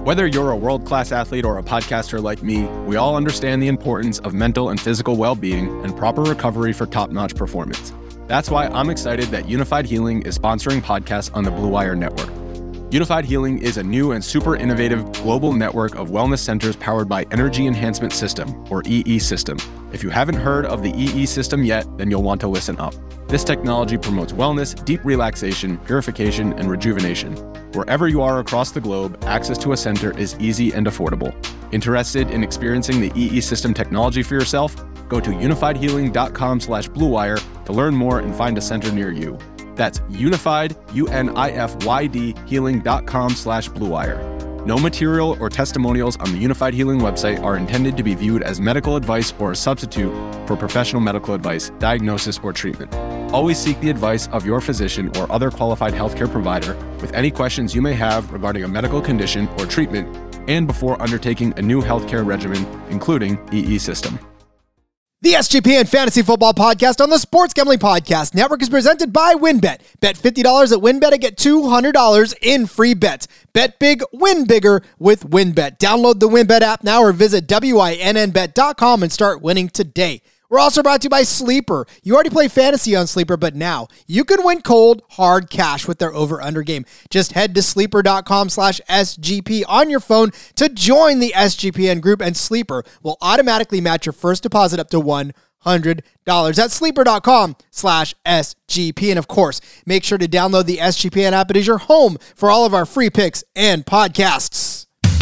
Whether you're a world-class athlete or a podcaster like me, we all understand the importance of mental and physical well-being and proper recovery for top-notch performance. That's why I'm excited that Unified Healing is sponsoring podcasts on the Blue Wire Network. Unified Healing is a new and super innovative global network of wellness centers powered by Energy Enhancement System, or EE System. If you haven't heard of the EE System yet, then you'll want to listen up. This technology promotes wellness, deep relaxation, purification, and rejuvenation. Wherever you are across the globe, access to a center is easy and affordable. Interested in experiencing the EE System technology for yourself? Go to unifiedhealing.com/bluewire to learn more and find a center near you. That's unified, UNIFYD, healing.com/bluewire. No material or testimonials on the Unified Healing website are intended to be viewed as medical advice or a substitute for professional medical advice, diagnosis, or treatment. Always seek the advice of your physician or other qualified healthcare provider with any questions you may have regarding a medical condition or treatment and before undertaking a new healthcare regimen, including EE System. The SGPN Fantasy Football Podcast on the Sports Gambling Podcast Network is presented by WynnBET. Bet $50 at WynnBET and get $200 in free bets. Bet big, win bigger with WynnBET. Download the WynnBET app now or visit WYNNBet.com and start winning today. We're also brought to you by Sleeper. You already play fantasy on Sleeper, but now you can win cold, hard cash with their over-under game. Just head to sleeper.com/SGP on your phone to join the SGPN group, and Sleeper will automatically match your first deposit up to $100. That's sleeper.com/SGP. And of course, make sure to download the SGPN app. It is your home for all of our free picks and podcasts.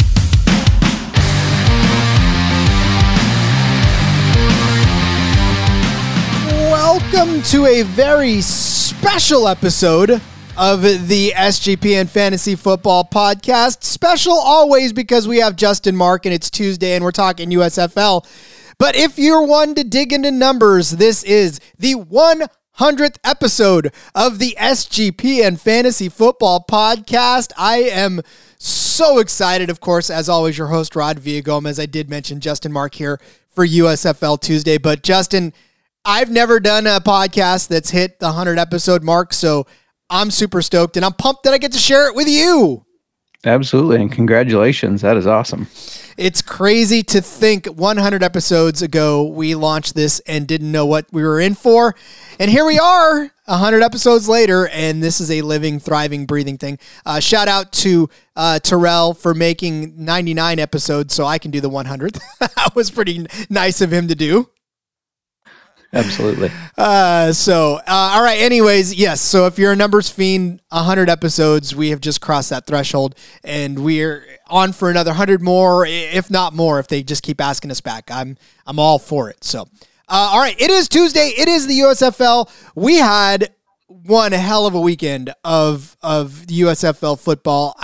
Welcome to a very special episode of the SGPN Fantasy Football Podcast. Special always because we have Justin Mark and it's Tuesday and we're talking USFL. But if you're one to dig into numbers, this is the 100th episode of the SGPN Fantasy Football Podcast. I am so excited. Of course, as always, your host, Rod Villagomez. I did mention Justin Mark here for USFL Tuesday, but Justin, I've never done a podcast that's hit the 100 episode mark, so I'm super stoked, and I'm pumped that I get to share it with you. Absolutely, and congratulations. That is awesome. It's crazy to think 100 episodes ago we launched this and didn't know what we were in for, and here we are 100 episodes later, and this is a living, thriving, breathing thing. Shout out to Terrell for making 99 episodes so I can do the 100th. That was pretty nice of him to do. Absolutely. All right. Anyways, yes. So if you're a numbers fiend, 100 episodes, we have just crossed that threshold, and we're on for another 100 more, if not more, if they just keep asking us back. I'm all for it. So, all right. It is Tuesday. It is the USFL. We had one hell of a weekend of USFL football.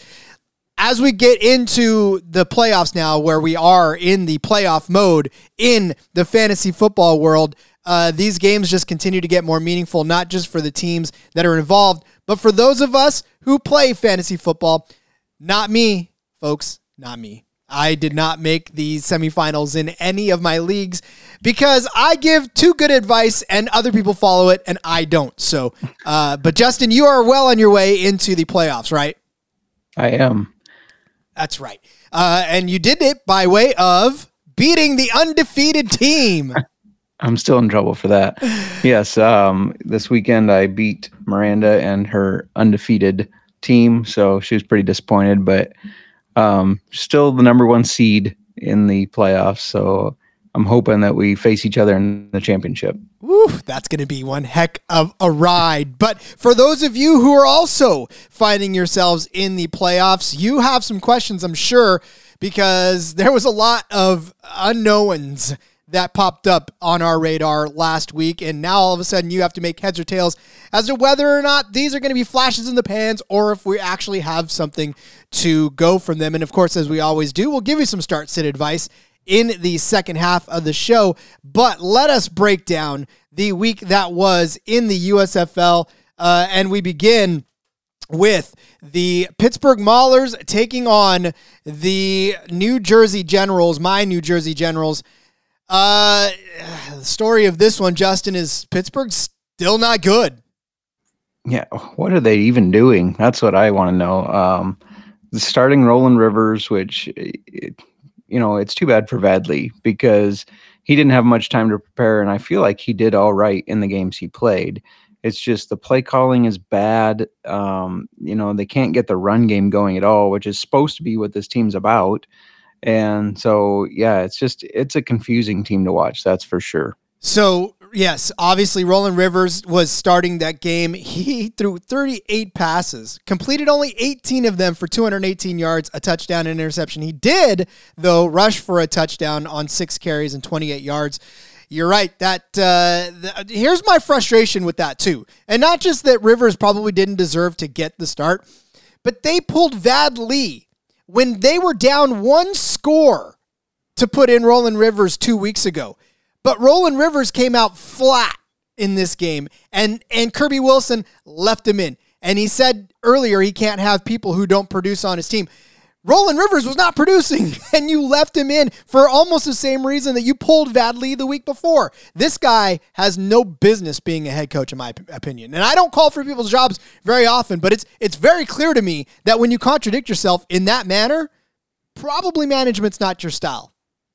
As we get into the playoffs now, where we are in the playoff mode in the fantasy football world, these games just continue to get more meaningful, not just for the teams that are involved, but for those of us who play fantasy football. Not me, folks, not me. I did not make the semifinals in any of my leagues because I give too good advice and other people follow it and I don't. So, but Justin, you are well on your way into the playoffs, right? I am. That's right. And you did it by way of beating the undefeated team. I'm still in trouble for that. Yes. This weekend I beat Miranda and her undefeated team. So she was pretty disappointed, but still the number one seed in the playoffs. So I'm hoping that we face each other in the championship. Woo, that's going to be one heck of a ride. But for those of you who are also finding yourselves in the playoffs, you have some questions, I'm sure, because there was a lot of unknowns that popped up on our radar last week, and now all of a sudden you have to make heads or tails as to whether or not these are going to be flashes in the pans or if we actually have something to go from them. And of course, as we always do, we'll give you some start-sit advice in the second half of the show, but let us break down the week that was in the USFL, and we begin with the Pittsburgh Maulers taking on the New Jersey Generals, my New Jersey Generals. The story of this one, Justin, is Pittsburgh's still not good. Yeah, what are they even doing? That's what I want to know. starting Roland Rivers, which, it's too bad for Vadley because he didn't have much time to prepare, and I feel like he did all right in the games he played. It's just the play calling is bad. They can't get the run game going at all, which is supposed to be what this team's about. And so, yeah, it's a confusing team to watch. That's for sure. So, yes, obviously Roland Rivers was starting that game. He threw 38 passes, completed only 18 of them for 218 yards, a touchdown and interception. He did, though, rush for a touchdown on 6 carries and 28 yards. You're right. Here's my frustration with that, too. And not just that Rivers probably didn't deserve to get the start, but they pulled Vadley when they were down 1 score to put in Roland Rivers 2 weeks ago. But Roland Rivers came out flat in this game, and Kirby Wilson left him in. And he said earlier he can't have people who don't produce on his team. Roland Rivers was not producing, and you left him in for almost the same reason that you pulled Vadley the week before. This guy has no business being a head coach, in my opinion. And I don't call for people's jobs very often, but it's very clear to me that when you contradict yourself in that manner, probably management's not your style.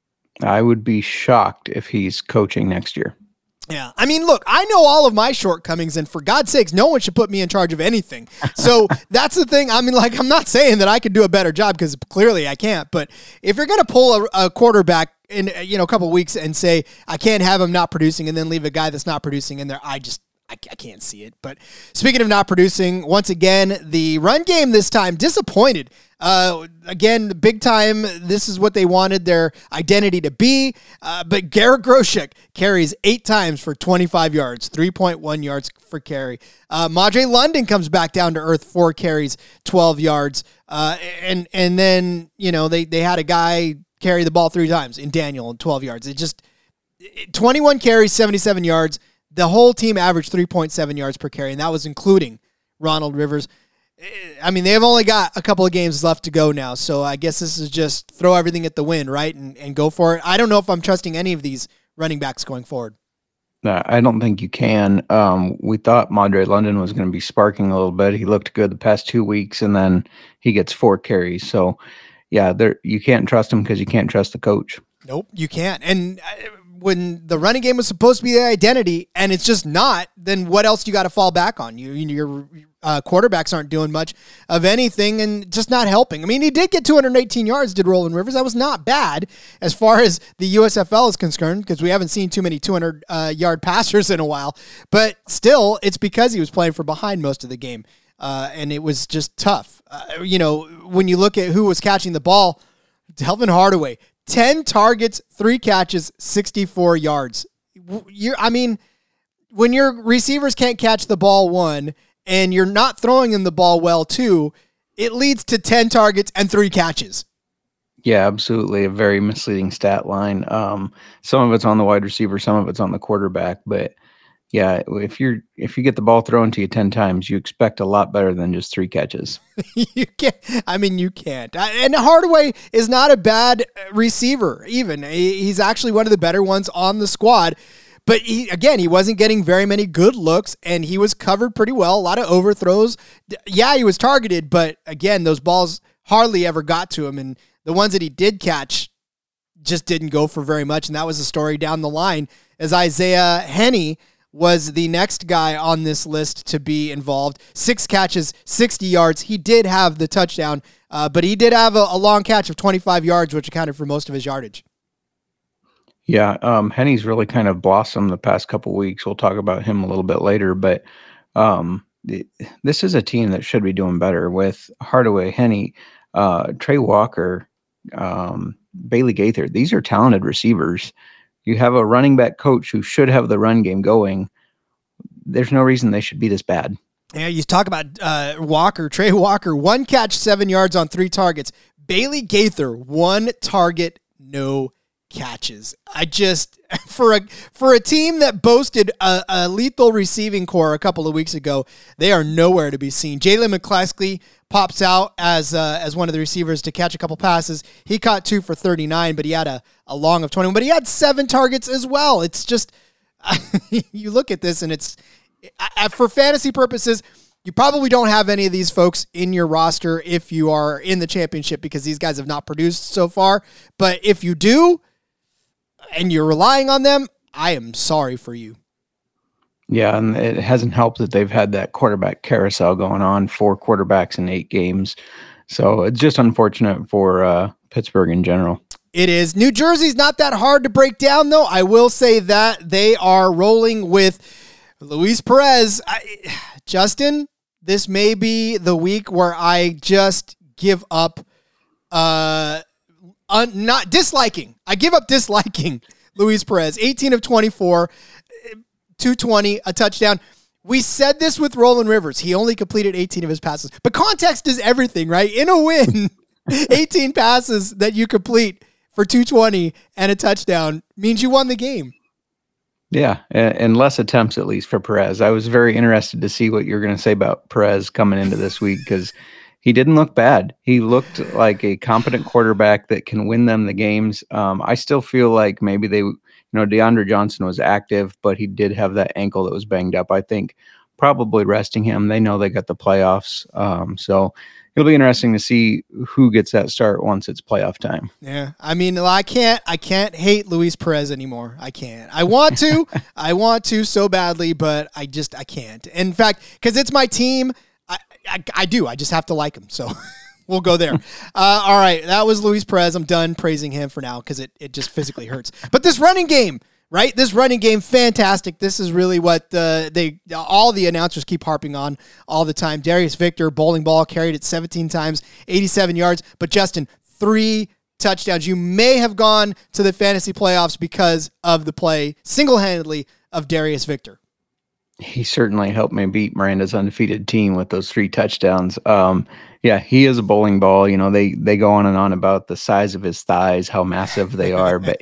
I would be shocked if he's coaching next year. Yeah. I mean, look, I know all of my shortcomings, and for God's sakes, no one should put me in charge of anything. So that's the thing. I mean, I'm not saying that I could do a better job because clearly I can't. But if you're going to pull a quarterback in, a couple of weeks and say, I can't have him not producing and then leave a guy that's not producing in there, I can't see it. But speaking of not producing, once again, the run game this time disappointed. Again, big time. This is what they wanted their identity to be. But Garrett Groshek carries 8 times for 25 yards, 3.1 yards for carry. Madre London comes back down to earth, 4 carries, 12 yards. And then, they had a guy carry the ball 3 times in Daniel and 12 yards. 21 carries, 77 yards. The whole team averaged 3.7 yards per carry, and that was including Ronald Rivers. I mean, they've only got a couple of games left to go now, so I guess this is just throw everything at the wind, right, and go for it. I don't know if I'm trusting any of these running backs going forward. No, I don't think you can. We thought Madre London was going to be sparking a little bit. He looked good the past 2 weeks, and then he gets 4 carries. So, yeah, you can't trust him because you can't trust the coach. Nope, you can't. And when the running game was supposed to be the identity and it's just not, then what else you got to fall back on? Your quarterbacks aren't doing much of anything and just not helping. I mean, he did get 218 yards, did Roland Rivers. That was not bad as far as the USFL is concerned because we haven't seen too many 200-yard passers in a while. But still, it's because he was playing from behind most of the game, and it was just tough. When you look at who was catching the ball, Delvin Hardaway, 10 targets, 3 catches, 64 yards. When your receivers can't catch the ball, 1, and you're not throwing them the ball well, 2, it leads to 10 targets and 3 catches. Yeah, absolutely. A very misleading stat line. Some of it's on the wide receiver, some of it's on the quarterback. But yeah, if you get the ball thrown to you 10 times, you expect a lot better than just 3 catches. You can't. You can't. And Hardaway is not a bad receiver even. He's actually one of the better ones on the squad. But he wasn't getting very many good looks, and he was covered pretty well. A lot of overthrows. Yeah, he was targeted, but again, those balls hardly ever got to him. And the ones that he did catch just didn't go for very much. And that was the story down the line as Isaiah Henney was the next guy on this list to be involved. 6 catches, 60 yards. He did have the touchdown, but he did have a long catch of 25 yards, which accounted for most of his yardage. Yeah, Henney's really kind of blossomed the past couple weeks. We'll talk about him a little bit later, but this is a team that should be doing better with Hardaway, Henney, Trey Walker, Bailey Gaither. These are talented receivers. You have a running back coach who should have the run game going. There's no reason they should be this bad. Yeah, you talk about Trey Walker, 1 catch, 7 yards on 3 targets. Bailey Gaither, 1 target, no catches. For a team that boasted a lethal receiving core a couple of weeks ago, they are nowhere to be seen. Jalen McClaskey pops out as one of the receivers to catch a couple passes. He caught 2 for 39, but he had a long of 21. But he had 7 targets as well. It's just you look at this and it's for fantasy purposes. You probably don't have any of these folks in your roster if you are in the championship because these guys have not produced so far. But if you do, and you're relying on them, I am sorry for you. Yeah, and it hasn't helped that they've had that quarterback carousel going on, 4 quarterbacks in 8 games. So it's just unfortunate for Pittsburgh in general. It is. New Jersey's not that hard to break down, though. I will say that they are rolling with Luis Perez. Justin, this may be the week where I just give up not disliking. I give up disliking Luis Perez. 18 of 24, 220, a touchdown. We said this with Roland Rivers. He only completed 18 of his passes. But context is everything, right? In a win, 18 passes that you complete for 220 and a touchdown means you won the game. Yeah, and less attempts at least for Perez. I was very interested to see what you're going to say about Perez coming into this week because he didn't look bad. He looked like a competent quarterback that can win them the games. I still feel like maybe DeAndre Johnson was active, but he did have that ankle that was banged up. I think probably resting him. They know they got the playoffs. So it'll be interesting to see who gets that start once it's playoff time. Yeah. I mean, I can't hate Luis Perez anymore. I can't. I want to so badly, but I can't. In fact, because it's my team, I do. I just have to like him. So we'll go there. All right. That was Luis Perez. I'm done praising him for now because it just physically hurts. But this running game, right? This running game, fantastic. This is really what all the announcers keep harping on all the time. Darius Victor, bowling ball, carried it 17 times, 87 yards. But Justin, 3 touchdowns. You may have gone to the fantasy playoffs because of the play single-handedly of Darius Victor. He certainly helped me beat Miranda's undefeated team with those 3 touchdowns. Yeah, he is a bowling ball. They go on and on about the size of his thighs, how massive they are, but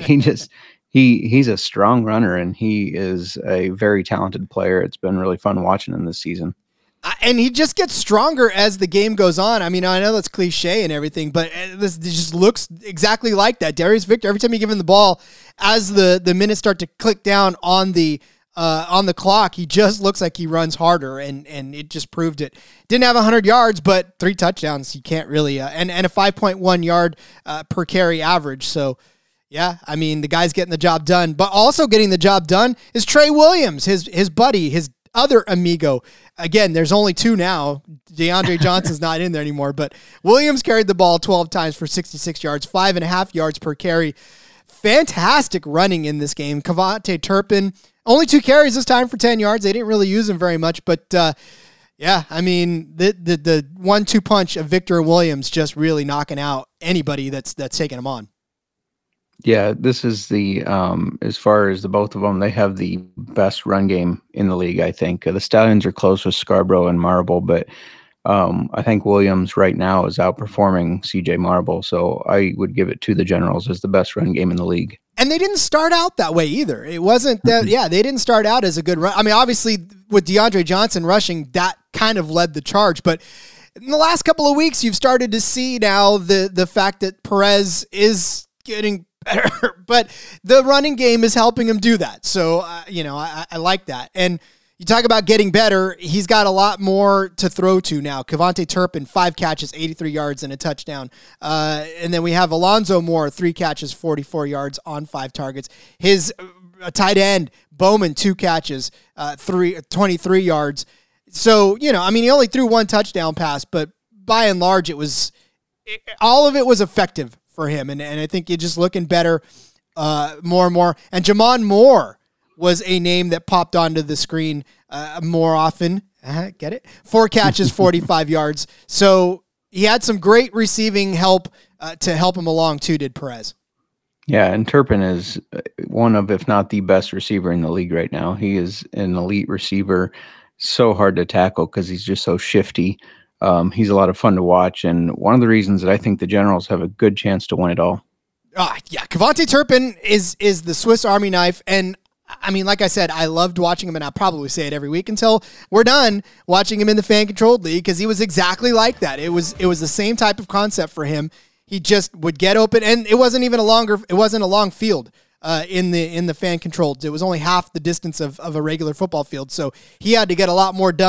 he's a strong runner and he is a very talented player. It's been really fun watching him this season. And he just gets stronger as the game goes on. I mean, I know that's cliche and everything, but this just looks exactly like that. Darius Victor, every time you give him the ball, as the minutes start to click down on the clock, he just looks like he runs harder, and it just proved it. Didn't have 100 yards, but 3 touchdowns. You can't really, and a 5.1 yard per carry average. So, yeah, I mean, the guy's getting the job done. But also getting the job done is Trey Williams, his buddy, his other amigo. Again, there's only 2 now. DeAndre Johnson's not in there anymore, but Williams carried the ball 12 times for 66 yards, 5.5 yards per carry. Fantastic running in this game. KaVontae Turpin, only 2 carries this time for 10 yards. They didn't really use him very much, but yeah, I mean, the 1-2 punch of Victor Williams just really knocking out anybody that's taking him on. Yeah, this is the as far as the both of them, they have the best run game in the league, I think. The Stallions are close with Scarborough and Marble, but I think Williams right now is outperforming CJ Marble, so I would give it to the Generals as the best run game in the league. And they didn't start out that way either. It wasn't that, they didn't start out as a good run. I mean, obviously, with DeAndre Johnson rushing, that kind of led the charge, but in the last couple of weeks, you've started to see now the fact that Perez is getting better, but the running game is helping him do that. So, I like that. And you talk about getting better, he's got a lot more to throw to now. KaVontae Turpin, 5 catches, 83 yards, and a touchdown. And then we have Alonzo Moore, 3 catches, 44 yards on 5 targets. His tight end, Bowman, 2 catches, 23 yards. So, he only threw 1 touchdown pass, but by and large, all of it was effective for him. And I think you're just looking better more and more. And Jamon Moore was a name that popped onto the screen more often. Get it? 4 catches, 45 yards. So he had some great receiving help to help him along too, did Perez. Yeah, and Turpin is one of, if not the best receiver in the league right now. He is an elite receiver, so hard to tackle because he's just so shifty. He's a lot of fun to watch, and one of the reasons that I think the Generals have a good chance to win it all. Yeah, KaVontae Turpin is the Swiss Army knife, and I mean, like I said, I loved watching him, and I'll probably say it every week until we're done watching him in the fan-controlled league because he was exactly like that. It was the same type of concept for him. He just would get open, and it wasn't a long field in the fan-controlled. It was only half the distance of a regular football field, so he had to get a lot more done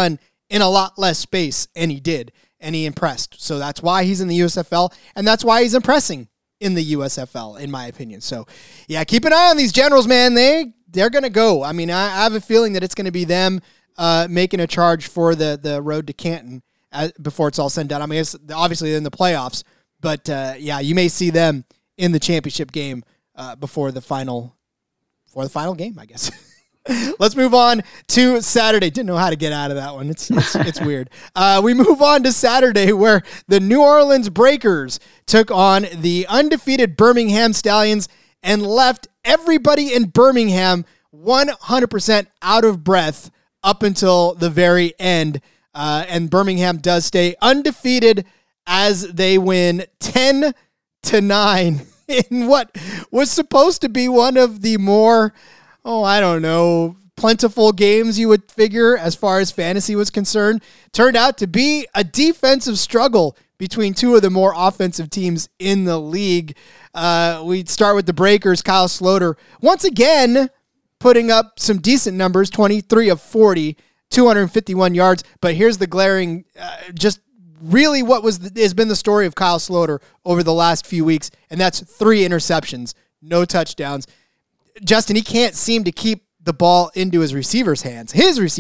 in a lot less space, and he did, and he impressed. So that's why he's in the USFL, and that's why he's impressing in the USFL, in my opinion. So, yeah, keep an eye on these Generals, man. They're going to go. I mean, I have a feeling that it's going to be them making a charge for the road to Canton before it's all said and done. I mean, it's obviously in the playoffs, but, yeah, you may see them in the championship game before the final game, I guess. Let's move on to Saturday. Didn't know how to get out of that one. It's weird. We move on to Saturday, where the New Orleans Breakers took on the undefeated Birmingham Stallions and left everybody in Birmingham 100% out of breath up until the very end. And Birmingham does stay undefeated as they win 10-9 in what was supposed to be one of the more, plentiful games you would figure as far as fantasy was concerned. Turned out to be a defensive struggle between two of the more offensive teams in the league. We'd start with the Breakers. Kyle Sloter, once again, putting up some decent numbers, 23 of 40, 251 yards. But here's the glaring, just really what has been the story of Kyle Sloter over the last few weeks, and that's 3 interceptions, no touchdowns. Justin, he can't seem to keep the ball into his receiver's hands.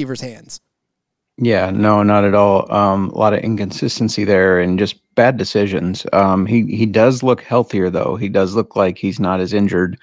Yeah, no, not at all. A lot of inconsistency there and just bad decisions. He does look healthier, though. He does look like he's not as injured.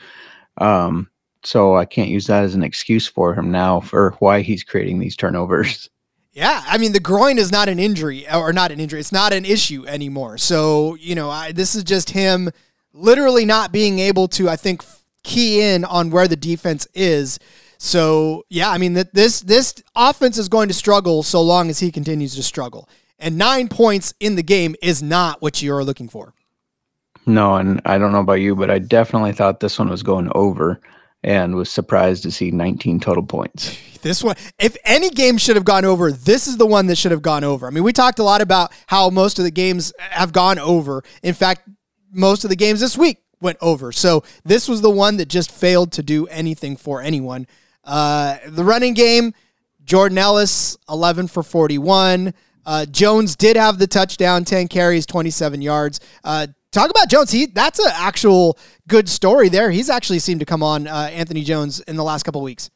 So I can't use that as an excuse for him now for why he's creating these turnovers. Yeah, I mean, the groin is not an injury, or not an injury. It's not an issue anymore. So, this is just him literally not being able to, I think, key in on where the defense is. So, yeah, I mean, this offense is going to struggle so long as he continues to struggle. And 9 points in the game is not what you're looking for. No, and I don't know about you, but I definitely thought this one was going over and was surprised to see 19 total points. This one, if any game should have gone over, this is the one that should have gone over. I mean, we talked a lot about how most of the games have gone over. In fact, most of the games this week went over. So this was the one that just failed to do anything for anyone. The running game, Jordan Ellis, 11 for 41. Jones did have the touchdown, 10 carries, 27 yards. Talk about Jones. That's an actual good story there. He's actually seemed to come on, Anthony Jones, in the last couple of weeks.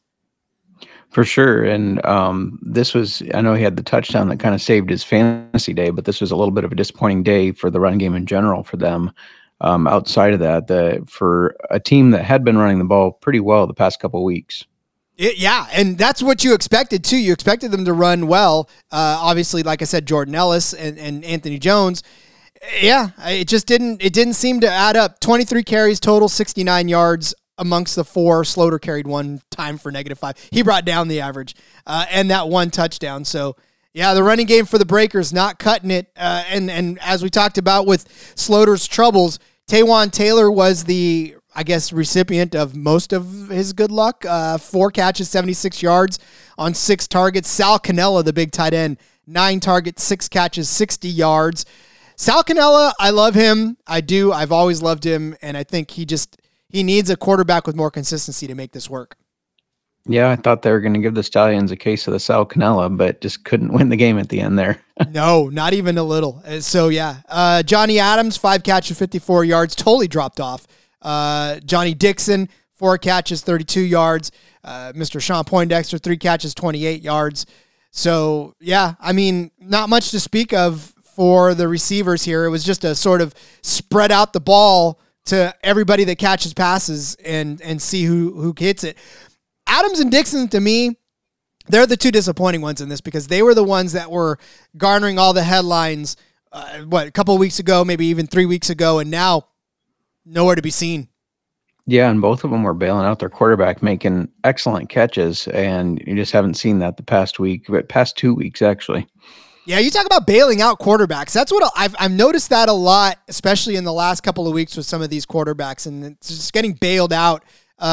For sure. And this was, I know he had the touchdown that kind of saved his fantasy day, but this was a little bit of a disappointing day for the run game in general for them. Outside of that, for a team that had been running the ball pretty well the past couple of weeks. Yeah, and that's what you expected, too. You expected them to run well. Obviously, like I said, Jordan Ellis and Anthony Jones. Yeah, it just didn't seem to add up. 23 carries total, 69 yards amongst the 4. Sloter carried 1 time for -5. He brought down the average, and that 1 touchdown. So, yeah, the running game for the Breakers not cutting it. And as we talked about with Sloter's troubles, Taywan Taylor was the, I guess, recipient of most of his good luck. 4 catches, 76 yards on 6 targets. Sal Cannella, the big tight end, 9 targets, 6 catches, 60 yards. Sal Cannella, I love him. I do. I've always loved him, and I think he needs a quarterback with more consistency to make this work. Yeah, I thought they were going to give the Stallions a case of the Sal Cannella, but just couldn't win the game at the end there. No, not even a little. So, yeah. Johnny Adams, 5 catches, 54 yards, totally dropped off. Johnny Dixon, 4 catches, 32 yards. Mr. Sean Poindexter, 3 catches, 28 yards. So, yeah, I mean, not much to speak of for the receivers here. It was just a sort of spread out the ball to everybody that catches passes and see who hits it. Adams and Dixon, to me, they're the 2 disappointing ones in this because they were the ones that were garnering all the headlines, a couple of weeks ago, maybe even 3 weeks ago, and now nowhere to be seen. Yeah, and both of them were bailing out their quarterback, making excellent catches, and you just haven't seen that the past 2 weeks, actually. Yeah, you talk about bailing out quarterbacks. That's what I've noticed that a lot, especially in the last couple of weeks with some of these quarterbacks, and it's just getting bailed out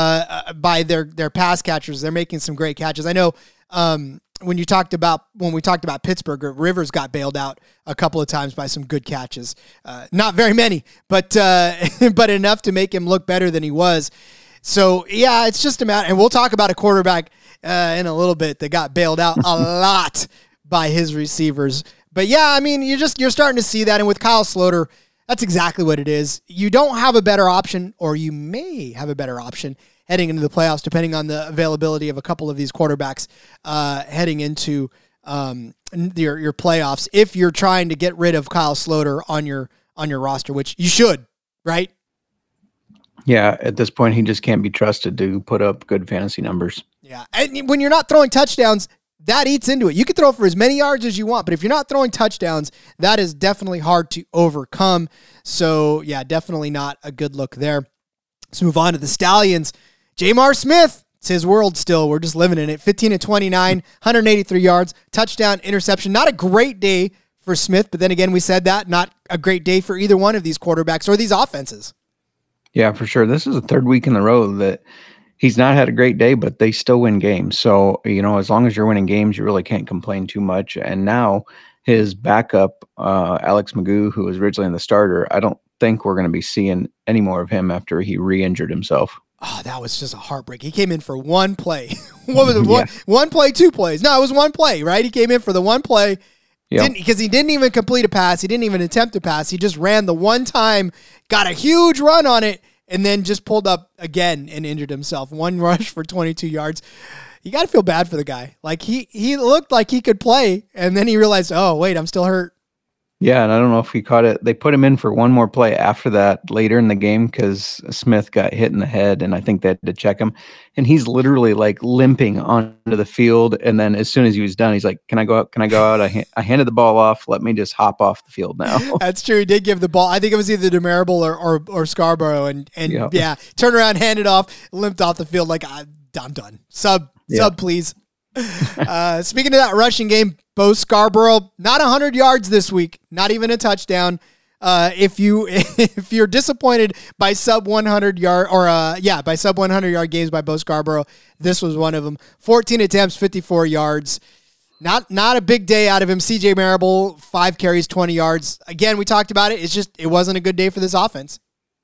by their pass catchers. They're making some great catches. I know when we talked about Pittsburgh, Rivers got bailed out a couple of times by some good catches. Not very many, but enough to make him look better than he was. So yeah, it's just a matter, and we'll talk about a quarterback in a little bit that got bailed out a lot by his receivers. But yeah, I mean, you're starting to see that. And with Kyle Sloter, that's exactly what it is. You don't have a better option, or you may have a better option heading into the playoffs, depending on the availability of a couple of these quarterbacks heading into your playoffs. If you're trying to get rid of Kyle Sloter on your roster, which you should, right? Yeah, at this point, he just can't be trusted to put up good fantasy numbers. Yeah, and when you're not throwing touchdowns, that eats into it. You can throw for as many yards as you want, but if you're not throwing touchdowns, that is definitely hard to overcome. So, yeah, definitely not a good look there. Let's move on to the Stallions. J'Mar Smith, it's his world still. We're just living in it. 15 of 29, 183 yards, touchdown, interception. Not a great day for Smith, but then again, we said that. Not a great day for either one of these quarterbacks or these offenses. Yeah, for sure. This is the third week in a row that he's not had a great day, but they still win games. So, as long as you're winning games, you really can't complain too much. And now his backup, Alex Magoo, who was originally the starter, I don't think we're going to be seeing any more of him after he re-injured himself. Oh, that was just a heartbreak. He came in for one play. What was it? One play, 2 plays. No, it was one play, right? He came in for the one play because he didn't even complete a pass. He didn't even attempt a pass. He just ran the one time, got a huge run on it, and then just pulled up again and injured himself. One rush for 22 yards. You got to feel bad for the guy. Like he looked like he could play, and then he realized, oh, wait, I'm still hurt. Yeah, and I don't know if he caught it. They put him in for one more play after that later in the game because Smith got hit in the head, and I think they had to check him. And he's literally like limping onto the field. And then as soon as he was done, he's like, "Can I go out? Can I go out? I handed the ball off. Let me just hop off the field now." That's true. He did give the ball. I think it was either DeMarable or Scarborough, and yeah, turned around, handed off, limped off the field like I'm done. Sub, please. Speaking of that rushing game, Bo Scarborough, not 100 yards this week, not even a touchdown. If you're disappointed by sub 100 yard by sub 100 yard games by Bo Scarborough, this was one of them. 14 attempts, 54 yards. Not a big day out of him. CJ Marable, 5 carries, 20 yards. Again, we talked about it. It wasn't a good day for this offense.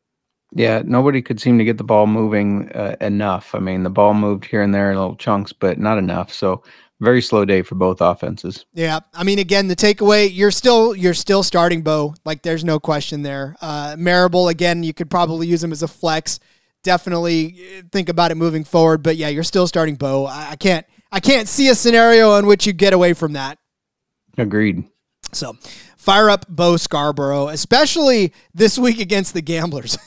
Yeah, nobody could seem to get the ball moving enough. I mean, the ball moved here and there in little chunks, but not enough. So very slow day for both offenses. Yeah, I mean, again, the takeaway, you're still starting Bo. Like, there's no question there. Marable, again, you could probably use him as a flex. Definitely think about it moving forward. But yeah, you're still starting Bo. I can't see a scenario in which you get away from that. Agreed. So fire up Bo Scarborough, especially this week against the Gamblers.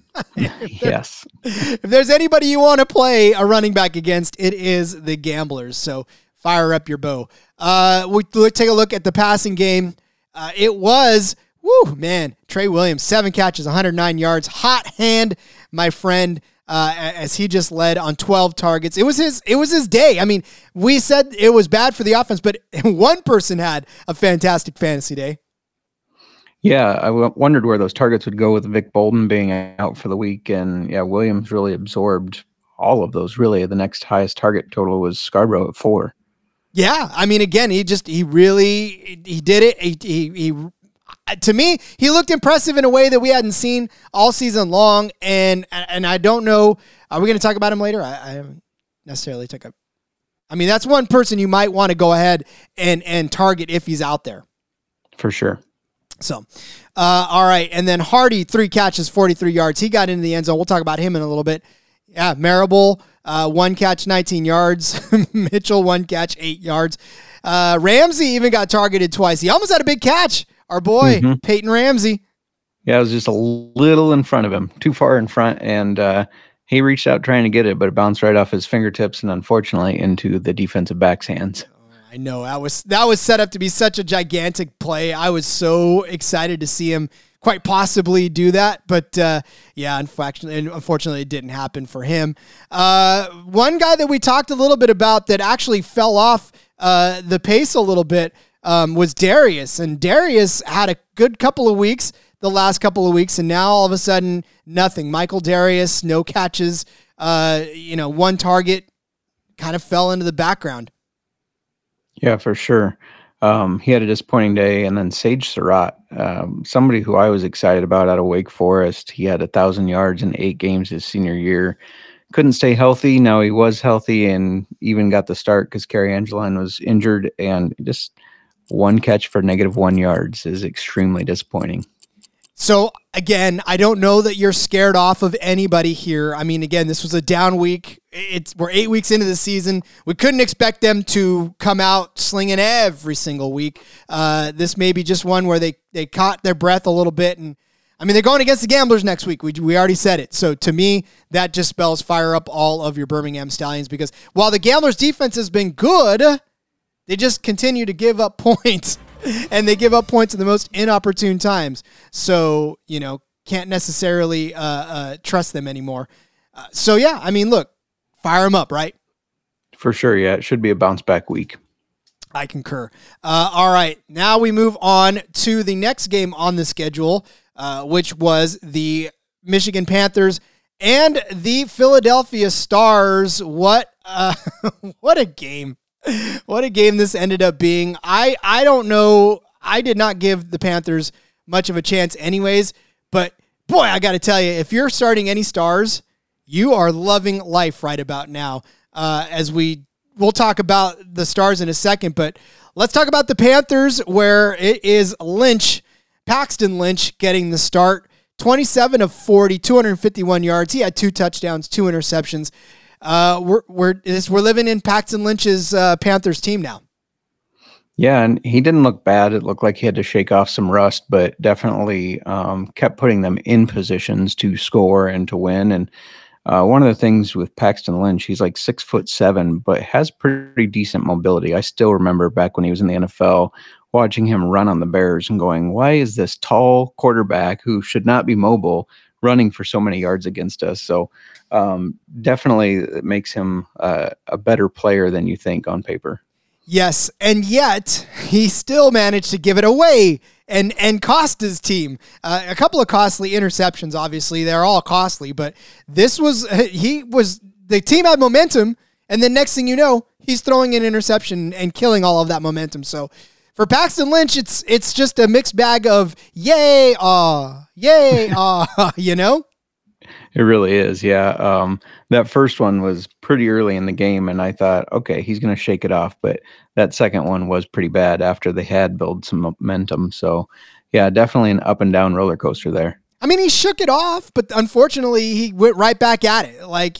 Yes. If there's anybody you want to play a running back against, it is the Gamblers. So fire up your Bo. We take a look at the passing game. It was, Trey Williams, 7 catches, 109 yards. Hot hand, my friend, as he just led on 12 targets. It was his day. I mean, we said it was bad for the offense, but one person had a fantastic fantasy day. Yeah, I wondered where those targets would go with Vic Bolden being out for the week. And yeah, Williams really absorbed all of those. Really, the next highest target total was Scarborough at 4. Yeah, I mean, again, he did it. He to me, he looked impressive in a way that we hadn't seen all season long. And I don't know, are we going to talk about him later? I haven't necessarily took up. I mean, that's one person you might want to go ahead and target if he's out there. For sure. So, all right. And then Hardy, 3 catches, 43 yards. He got into the end zone. We'll talk about him in a little bit. Yeah, Marable, 1 catch, 19 yards. Mitchell, 1 catch, 8 yards. Ramsey even got targeted twice. He almost had a big catch. Our boy, Peyton Ramsey. Yeah, it was just a little in front of him, too far in front. And he reached out trying to get it, but it bounced right off his fingertips and unfortunately into the defensive back's hands. I know that was set up to be such a gigantic play. I was so excited to see him quite possibly do that, but unfortunately it didn't happen for him. One guy that we talked a little bit about that actually fell off the pace a little bit was Darius, and Darius had a good couple of weeks, the last couple of weeks, and now all of a sudden nothing. Michael Darius, no catches, 1 target, kind of fell into the background. Yeah, for sure. He had a disappointing day. And then Sage Surratt, somebody who I was excited about out of Wake Forest. He had 1,000 yards in 8 games his senior year. Couldn't stay healthy. Now he was healthy and even got the start because Kerry Angeline was injured. And just one catch for -1 yards is extremely disappointing. So again, I don't know that you're scared off of anybody here. I mean, again, this was a down week. We're 8 weeks into the season. We couldn't expect them to come out slinging every single week. This may be just one where they caught their breath a little bit. And I mean, they're going against the Gamblers next week. We already said it. So to me, that just spells fire up all of your Birmingham Stallions, because while the Gamblers defense has been good, they just continue to give up points. And they give up points in the most inopportune times. So, can't necessarily trust them anymore. So, yeah, I mean, look, fire them up, right? For sure, yeah. It should be a bounce-back week. I concur. All right, now we move on to the next game on the schedule, which was the Michigan Panthers and the Philadelphia Stars. What a game. What a game this ended up being. I don't know. I did not give the Panthers much of a chance anyways, but boy, I got to tell you, if you're starting any Stars, you are loving life right about now. We'll talk about the Stars in a second, but let's talk about the Panthers, where it is Paxton Lynch getting the start. 27 of 40, 251 yards. He had 2 touchdowns, 2 interceptions. We're living in Paxton Lynch's Panthers team now. Yeah, and he didn't look bad. It looked like he had to shake off some rust, but definitely kept putting them in positions to score and to win. And one of the things with Paxton Lynch, he's like 6'7", but has pretty decent mobility. I still remember back when he was in the NFL, watching him run on the Bears and going, why is this tall quarterback who should not be mobile running for so many yards against us? So definitely it makes him a better player than you think on paper. Yes, and yet he still managed to give it away and cost his team a couple of costly interceptions. Obviously, they're all costly, but the team had momentum, and then next thing you know, he's throwing an interception and killing all of that momentum. So for Paxton Lynch, it's just a mixed bag of yay, yay, It really is, yeah. That first one was pretty early in the game, and I thought, okay, he's going to shake it off. But that second one was pretty bad after they had built some momentum. So, yeah, definitely an up and down roller coaster there. I mean, he shook it off, but unfortunately, he went right back at it. Like,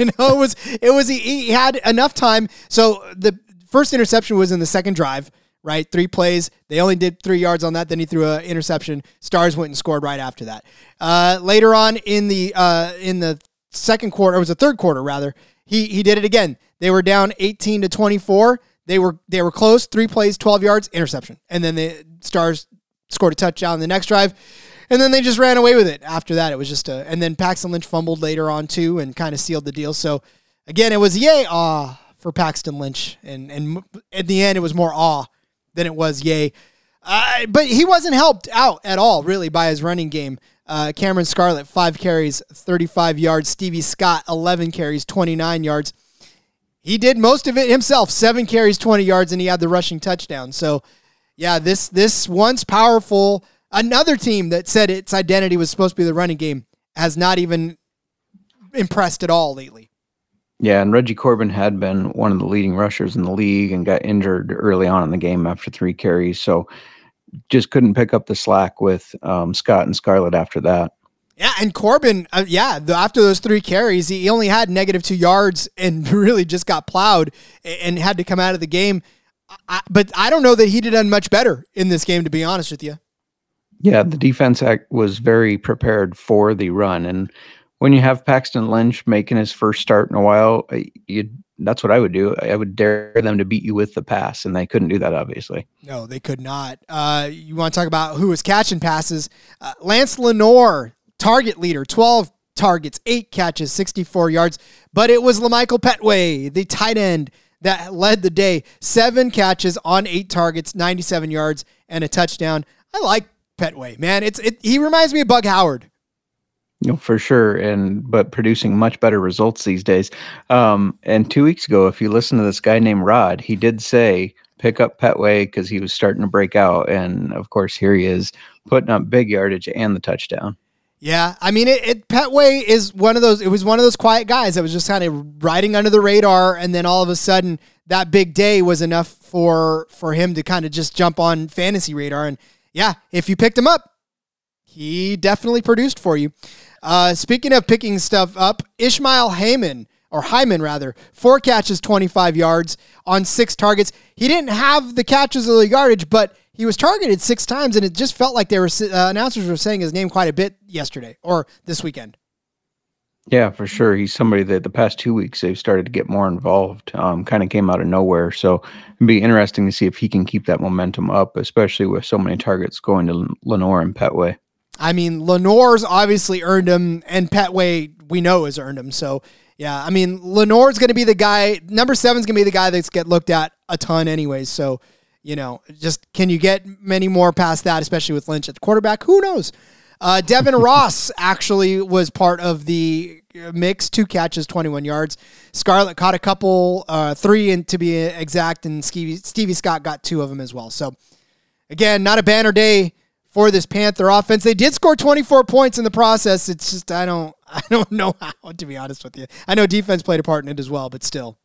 he had enough time. So the first interception was in the second drive. Right, 3 plays. They only did 3 yards on that. Then he threw an interception. Stars went and scored right after that. Later on in the second quarter, it was the third quarter rather. He did it again. They were down 18-24. They were close. 3 plays, 12 yards, interception, and then the Stars scored a touchdown in the next drive, and then they just ran away with it. After that, it was just and then Paxton Lynch fumbled later on too, and kind of sealed the deal. So again, it was yay for Paxton Lynch, and at the end, it was more than it was yay. But he wasn't helped out at all, really, by his running game. Cameron Scarlett, 5 carries, 35 yards. Stevie Scott, 11 carries, 29 yards. He did most of it himself, 7 carries, 20 yards, and he had the rushing touchdown. So, yeah, this once powerful, another team that said its identity was supposed to be the running game has not even impressed at all lately. Yeah, and Reggie Corbin had been one of the leading rushers in the league and got injured early on in the game after 3 carries. So just couldn't pick up the slack with Scott and Scarlett after that. Yeah, and Corbin, after those 3 carries, he only had -2 yards and really just got plowed and had to come out of the game. But I don't know that he'd have done much better in this game, to be honest with you. Yeah, the defense was very prepared for the run. And when you have Paxton Lynch making his first start in a while, that's what I would do. I would dare them to beat you with the pass, and they couldn't do that, obviously. No, they could not. You want to talk about who was catching passes? Lance Lenoir, target leader, 12 targets, 8 catches, 64 yards. But it was LaMichael Petway, the tight end, that led the day. 7 catches on 8 targets, 97 yards, and a touchdown. I like Petway, man. He reminds me of Bug Howard. For sure, but producing much better results these days. And 2 weeks ago, if you listen to this guy named Rod, he did say pick up Petway because he was starting to break out. And of course, here he is putting up big yardage and the touchdown. Yeah, I mean, Petway is one of those. It was one of those quiet guys that was just kind of riding under the radar, and then all of a sudden, that big day was enough for him to kind of just jump on fantasy radar. And yeah, if you picked him up, he definitely produced for you. Speaking of picking stuff up, Ishmael Hyman, 4 catches, 25 yards on 6 targets. He didn't have the catches or the yardage, but he was targeted 6 times, and it just felt like announcers were saying his name quite a bit yesterday or this weekend. Yeah, for sure. He's somebody that the past 2 weeks they've started to get more involved. Kind of came out of nowhere. So it'd be interesting to see if he can keep that momentum up, especially with so many targets going to Lenoir and Petway. I mean, Lenoir's obviously earned him, and Petway we know has earned him. So yeah, I mean, Lenoir's going to be the guy. Number 7's going to be the guy that's get looked at a ton anyways. So, just can you get many more past that, especially with Lynch at the quarterback? Who knows? Devin Ross actually was part of the mix, 2 catches, 21 yards. Scarlett caught a couple, 3 to be exact, and Stevie Scott got 2 of them as well. So, again, not a banner day for this Panther offense. They did score 24 points in the process. It's just I don't know how, to be honest with you. I know defense played a part in it as well, but still.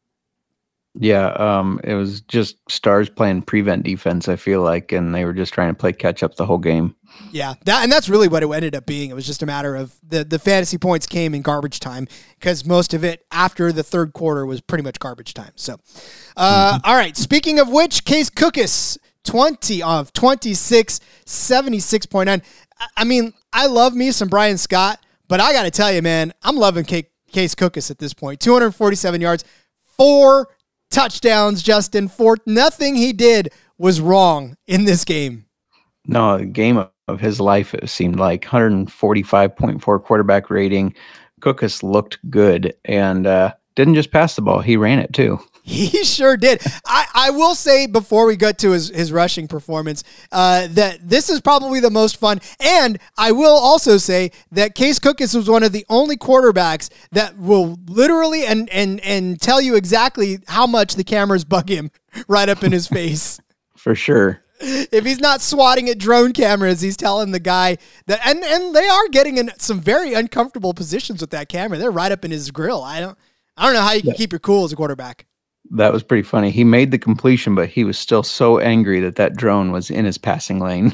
Yeah, it was just Stars playing prevent defense, I feel like, and they were just trying to play catch up the whole game. Yeah, that's really what it ended up being. It was just a matter of the fantasy points came in garbage time because most of it after the third quarter was pretty much garbage time. So, all right, speaking of which, Case Cookus, 20 of 26, 76.9. I mean, I love me some Brian Scott, but I got to tell you, man, I'm loving Case Cookus at this point. 247 yards, 4 touchdowns, Justin. Nothing he did was wrong in this game. No, a game of his life, it seemed like. 145.4 quarterback rating. Cookus looked good and didn't just pass the ball. He ran it too. He sure did. I will say before we get to his rushing performance that this is probably the most fun. And I will also say that Case Cookus was one of the only quarterbacks that will literally and tell you exactly how much the cameras bug him right up in his face. For sure. If he's not swatting at drone cameras, he's telling the guy that, and they are getting in some very uncomfortable positions with that camera. They're right up in his grill. I don't know how you can keep your cool as a quarterback. That was pretty funny. He made the completion, but he was still so angry that drone was in his passing lane.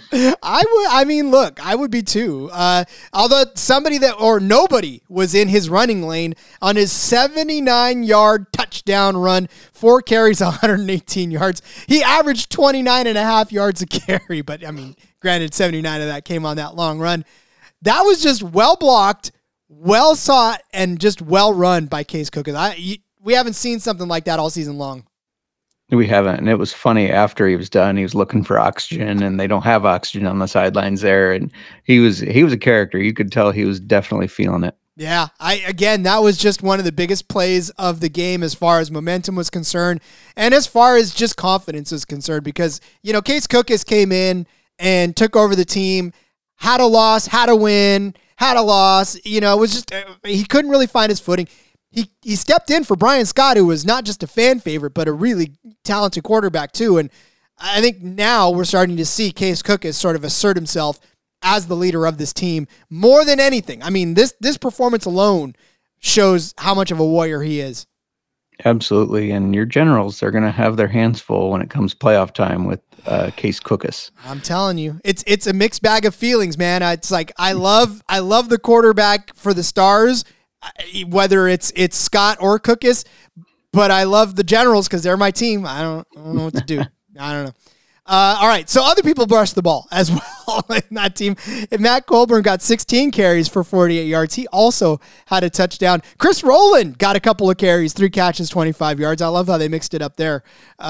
I would be too. Although nobody was in his running lane on his 79-yard touchdown run, 4 carries, 118 yards. He averaged 29.5 yards a carry, but I mean, granted, 79 of that came on that long run. That was just well blocked, well sought, and just well run by Case Cookus. We haven't seen something like that all season long. We haven't. And it was funny after he was done, he was looking for oxygen and they don't have oxygen on the sidelines there. And he was a character. You could tell he was definitely feeling it. Yeah. That was just one of the biggest plays of the game as far as momentum was concerned and as far as just confidence is concerned, because, Case Cookus came in and took over the team, had a loss, had a win, had a loss. It was just, he couldn't really find his footing. He stepped in for Brian Scott, who was not just a fan favorite, but a really talented quarterback too. And I think now we're starting to see Case Cookus sort of assert himself as the leader of this team more than anything. I mean, this performance alone shows how much of a warrior he is. Absolutely. And your Generals, they're going to have their hands full when it comes playoff time with Case Cookus. I'm telling you, it's a mixed bag of feelings, man. It's like, I love the quarterback for the Stars, whether it's Scott or Cookus, but I love the Generals because they're my team. I don't know what to do. I don't know. All right, so other people brushed the ball as well in that team. And Matt Colburn got 16 carries for 48 yards. He also had a touchdown. Chris Rowland got a couple of carries, 3 catches, 25 yards. I love how they mixed it up there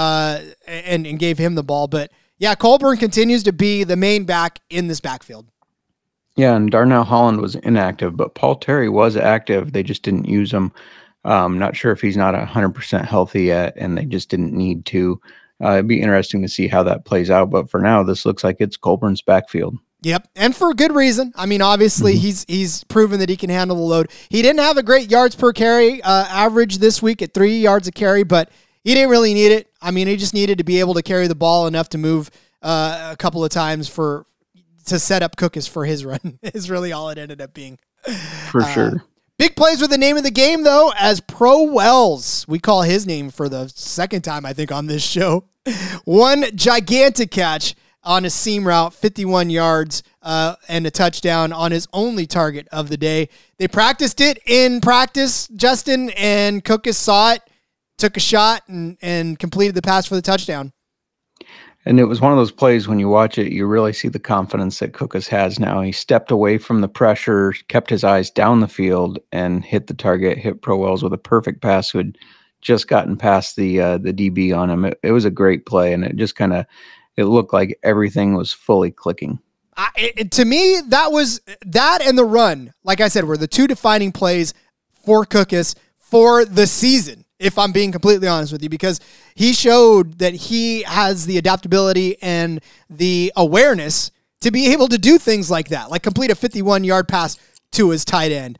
and gave him the ball. But, yeah, Colburn continues to be the main back in this backfield. Yeah, and Darnell Holland was inactive, but Paul Terry was active. They just didn't use him. Not sure if he's not 100% healthy yet, and they just didn't need to. It'd be interesting to see how that plays out, but for now, this looks like it's Colburn's backfield. Yep, and for good reason. I mean, obviously, he's proven that he can handle the load. He didn't have a great yards per carry average this week at 3 yards a carry, but he didn't really need it. I mean, he just needed to be able to carry the ball enough to move a couple of times for to set up Cookus for his run is really all it ended up being. For sure. Big plays were the name of the game, though, as Pro Wells, we call his name for the second time, I think, on this show, one gigantic catch on a seam route, 51 yards, and a touchdown on his only target of the day. They practiced it in practice, Justin, and Cookus saw it, took a shot, and completed the pass for the touchdown. And it was one of those plays when you watch it, you really see the confidence that Cookus has now. He stepped away from the pressure, kept his eyes down the field, and hit the target, hit Pro Wells with a perfect pass who had just gotten past the DB on him. It was a great play, and it just it looked like everything was fully clicking. To me, that and the run, like I said, were the two defining plays for Cookus for the season, if I'm being completely honest with you, because he showed that he has the adaptability and the awareness to be able to do things like that, like complete a 51-yard pass to his tight end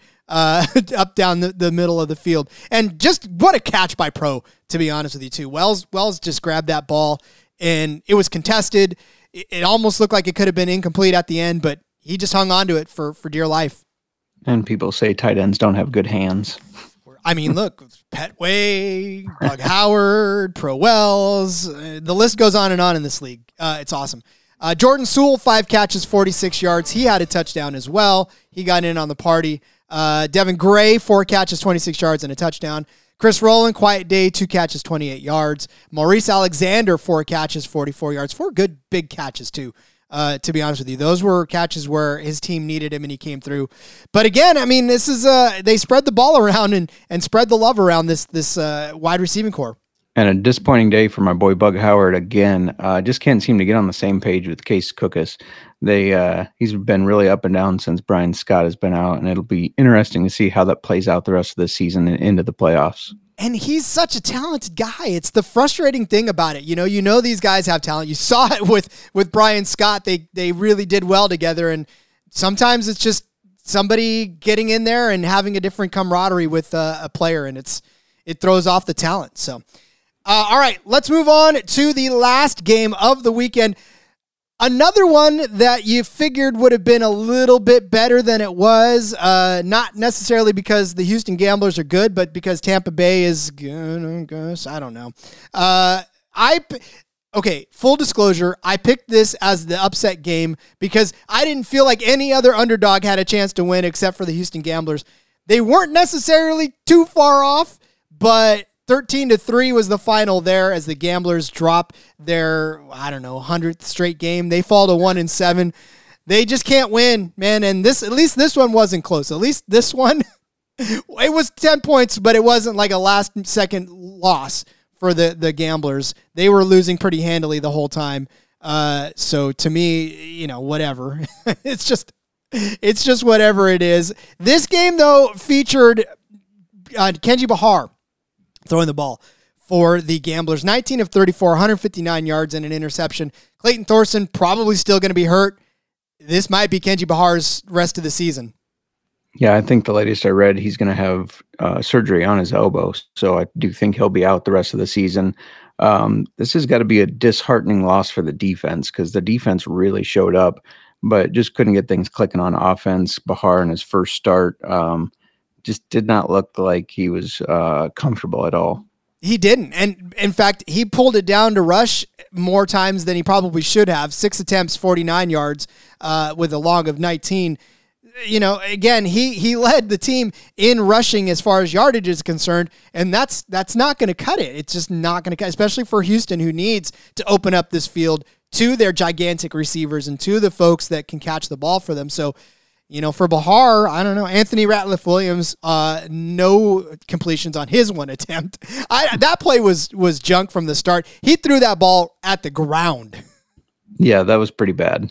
up down the middle of the field. And just what a catch by Pro, to be honest with you, too. Wells just grabbed that ball, and it was contested. It almost looked like it could have been incomplete at the end, but he just hung on to it for dear life. And people say tight ends don't have good hands. I mean, look, Petway, Bug Howard, Pro Wells, the list goes on in this league. It's awesome. Jordan Sewell, 5 catches, 46 yards. He had a touchdown as well. He got in on the party. Devin Gray, 4 catches, 26 yards, and a touchdown. Chris Rowland, quiet day, 2 catches, 28 yards. Maurice Alexander, 4 catches, 44 yards. 4 good big catches, too. To be honest with you, those were catches where his team needed him and he came through. But again, I mean, this is they spread the ball around and spread the love around this wide receiving core. And a disappointing day for my boy Bug Howard again. Just can't seem to get on the same page with Case Cookus. He's been really up and down since Brian Scott has been out, and it'll be interesting to see how that plays out the rest of the season and into the playoffs. And he's such a talented guy. It's the frustrating thing about it. You know these guys have talent. You saw it with Brian Scott. They really did well together. And sometimes it's just somebody getting in there and having a different camaraderie with a player, and it throws off the talent. So, all right, let's move on to the last game of the weekend. Another one that you figured would have been a little bit better than it was, not necessarily because the Houston Gamblers are good, but because Tampa Bay is good, I guess. I don't know. Okay, full disclosure, I picked this as the upset game because I didn't feel like any other underdog had a chance to win except for the Houston Gamblers. They weren't necessarily too far off, but 13-3 was the final there as the Gamblers drop their, 100th straight game. They fall to 1-7. They just can't win, man. And at least this one wasn't close. At least this one, it was 10 points, but it wasn't like a last-second loss for the Gamblers. They were losing pretty handily the whole time. So to me, whatever. It's just whatever it is. This game, though, featured Kenji Bahar throwing the ball for the Gamblers. 19 of 34, 159 yards and an interception. Clayton Thorson probably still going to be hurt. This might be Kenji Bahar's rest of the season. Yeah, I think the latest I read, he's going to have surgery on his elbow. So I do think he'll be out the rest of the season. This has got to be a disheartening loss for the defense because the defense really showed up, but just couldn't get things clicking on offense. Bahar in his first start just did not look like he was comfortable at all. He didn't. And in fact, he pulled it down to rush more times than he probably should have. 6 attempts, 49 yards with a log of 19. Again, he led the team in rushing as far as yardage is concerned, and that's not going to cut it. It's just not going to cut, especially for Houston, who needs to open up this field to their gigantic receivers and to the folks that can catch the ball for them. So, for Bahar, I don't know. Anthony Ratliff-Williams, no completions on his one attempt. That play was junk from the start. He threw that ball at the ground. Yeah, that was pretty bad.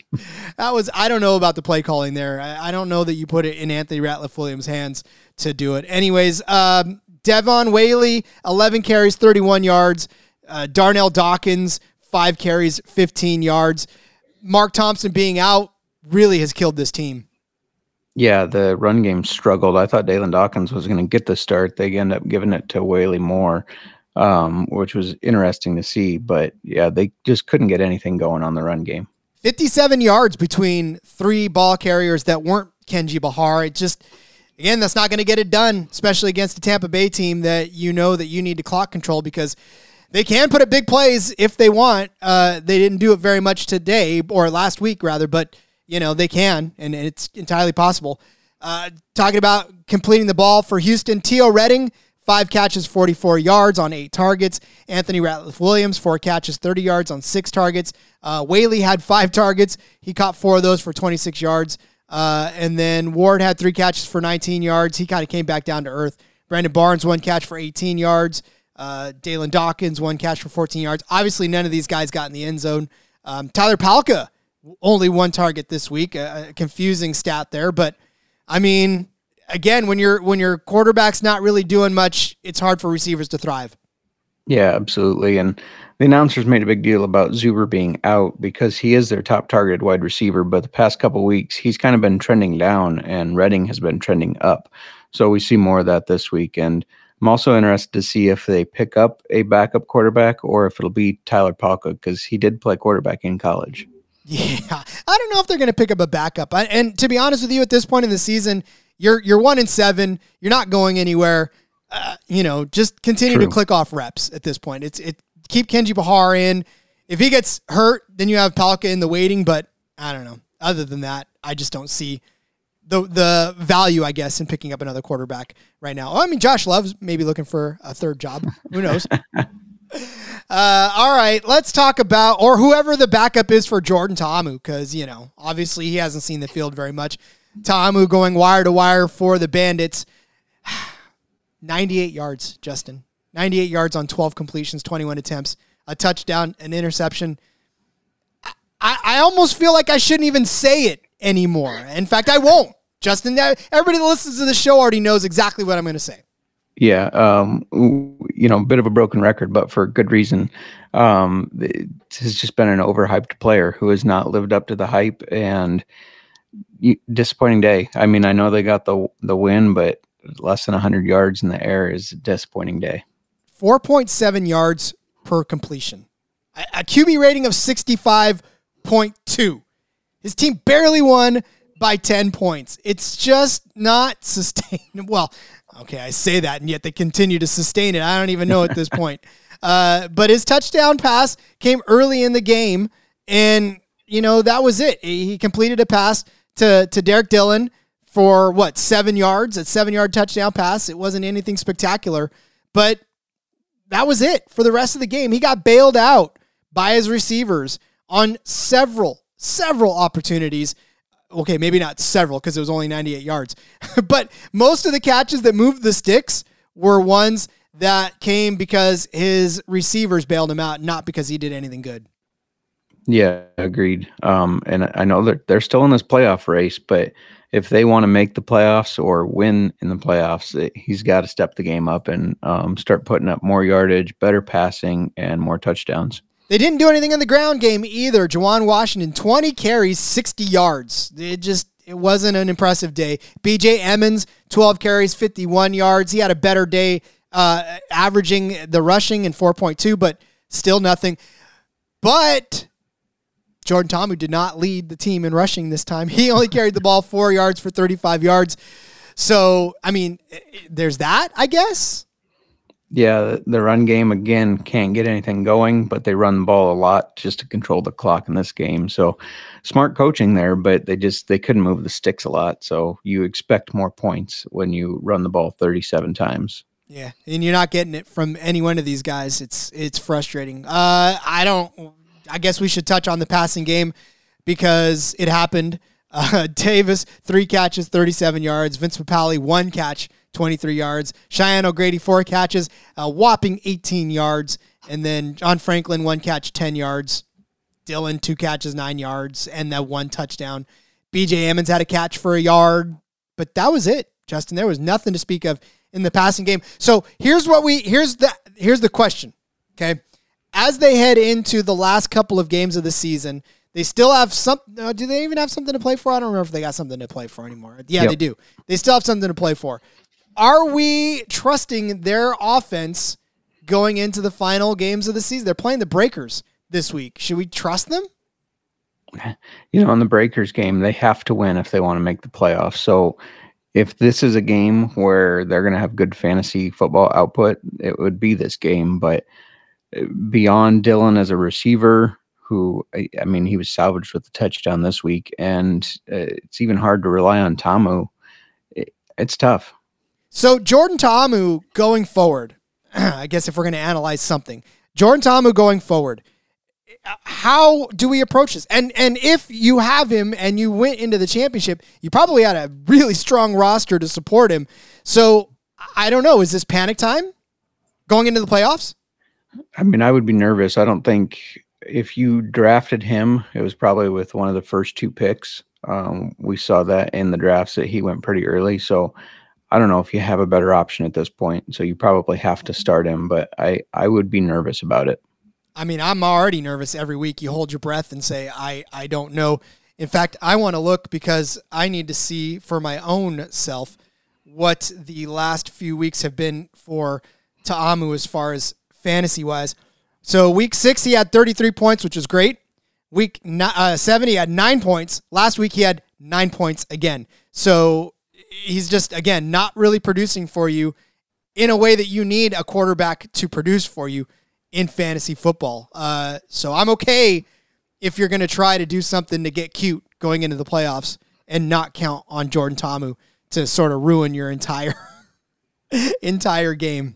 I don't know about the play calling there. I don't know that you put it in Anthony Ratliff-Williams' hands to do it. Anyways, Devon Whaley, 11 carries, 31 yards. Darnell Dawkins, 5 carries, 15 yards. Mark Thompson being out really has killed this team. Yeah, the run game struggled. I thought Dalen Dawkins was going to get the start. They ended up giving it to Whaley more, which was interesting to see. But, yeah, they just couldn't get anything going on the run game. 57 yards between 3 ball carriers that weren't Kenji Bahar. It just, again, that's not going to get it done, especially against a Tampa Bay team that you know that you need to clock control because they can put up big plays if they want. They didn't do it very much today, or last week rather, but they can, and it's entirely possible. Talking about completing the ball for Houston, Teo Redding, 5 catches, 44 yards on 8 targets. Anthony Ratliff-Williams, 4 catches, 30 yards on 6 targets. Whaley had 5 targets. He caught 4 of those for 26 yards. And then Ward had 3 catches for 19 yards. He kind of came back down to earth. Brandon Barnes, 1 catch for 18 yards. Dalen Dawkins, 1 catch for 14 yards. Obviously, none of these guys got in the end zone. Tyler Palka, only 1 target this week. A confusing stat there, but I mean, again, when your quarterback's not really doing much, it's hard for receivers to thrive. Yeah, absolutely. And the announcers made a big deal about Zuber being out because he is their top targeted wide receiver. But the past couple of weeks, he's kind of been trending down, and Redding has been trending up. So we see more of that this week. And I'm also interested to see if they pick up a backup quarterback or if it'll be Tyler Palka because he did play quarterback in college. Yeah, I don't know if they're going to pick up a backup. And to be honest with you, at this point in the season, you're 1-7. You're not going anywhere. Just continue to click off reps at this point. Keep Kenji Bahar in. If he gets hurt, then you have Palka in the waiting. But I don't know. Other than that, I just don't see the value, I guess, in picking up another quarterback right now. I mean, Josh Love's maybe looking for a third job. Who knows? All right, let's talk about, or whoever the backup is for Jordan Ta'amu, because, obviously he hasn't seen the field very much. Ta'amu going wire to wire for the Bandits. 98 yards, Justin. 98 yards on 12 completions, 21 attempts, a touchdown, an interception. I almost feel like I shouldn't even say it anymore. In fact, I won't. Justin, everybody that listens to the show already knows exactly what I'm going to say. Yeah, bit of a broken record, but for good reason. It has just been an overhyped player who has not lived up to the hype, and disappointing day. I mean, I know they got the win, but less than 100 yards in the air is a disappointing day. 4.7 yards per completion. A QB rating of 65.2. His team barely won by 10 points. It's just not sustainable. Well, okay, I say that, and yet they continue to sustain it. I don't even know at this point. But his touchdown pass came early in the game, and, that was it. He completed a pass to Derek Dillon for, 7 yards? A 7-yard touchdown pass. It wasn't anything spectacular, but that was it for the rest of the game. He got bailed out by his receivers on several opportunities. Okay, maybe not several because it was only 98 yards. But most of the catches that moved the sticks were ones that came because his receivers bailed him out, not because he did anything good. Yeah, agreed. And I know that they're still in this playoff race, but if they want to make the playoffs or win in the playoffs, he's got to step the game up and start putting up more yardage, better passing, and more touchdowns. They didn't do anything in the ground game either. Juwan Washington, 20 carries, 60 yards. It wasn't an impressive day. BJ Emmons, 12 carries, 51 yards. He had a better day averaging the rushing in 4.2, but still nothing. But Jordan Ta'amu did not lead the team in rushing this time. He only carried the ball 4 yards for 35 yards. So, I mean, there's that, I guess. Yeah, the run game, again, can't get anything going, but they run the ball a lot just to control the clock in this game. So smart coaching there, but they couldn't move the sticks a lot. So you expect more points when you run the ball 37 times. Yeah, and you're not getting it from any one of these guys. It's frustrating. I guess we should touch on the passing game because it happened. Davis, 3 catches, 37 yards. Vince Papale, 1 catch, 23 yards. Cheyenne O'Grady, 4 catches, a whopping 18 yards. And then John Franklin, 1 catch, 10 yards. Dillon, 2 catches, 9 yards, and that 1 touchdown. BJ Emmons had a catch for a yard, but that was it, Justin. There was nothing to speak of in the passing game. So here's the question, okay? As they head into the last couple of games of the season, they still have do they even have something to play for? I don't remember if they got something to play for anymore. Yeah, yep. They do. They still have something to play for. Are we trusting their offense going into the final games of the season? They're playing the Breakers this week. Should we trust them? In the Breakers game, they have to win if they want to make the playoffs. So if this is a game where they're going to have good fantasy football output, it would be this game. But beyond Dillon as a receiver, who, I mean, he was salvaged with a touchdown this week, and it's even hard to rely on Ta'amu. It's tough. So Jordan Ta'amu going forward, I guess if we're going to analyze something, Jordan Ta'amu going forward, how do we approach this? And if you have him and you went into the championship, you probably had a really strong roster to support him. So I don't know. Is this panic time going into the playoffs? I mean, I would be nervous. I don't think if you drafted him, it was probably with one of the first 2 picks. We saw that in the drafts that he went pretty early. So I don't know if you have a better option at this point. So you probably have to start him, but I would be nervous about it. I mean, I'm already nervous every week. You hold your breath and say, I don't know. In fact, I want to look because I need to see for my own self what the last few weeks have been for Ta'amu as far as fantasy-wise. So week 6, he had 33 points, which was great. Week 7, he had 9 points. Last week, he had 9 points again. So he's just, again, not really producing for you in a way that you need a quarterback to produce for you in fantasy football. So I'm okay if you're going to try to do something to get cute going into the playoffs and not count on Jordan Ta'amu to sort of ruin your entire game.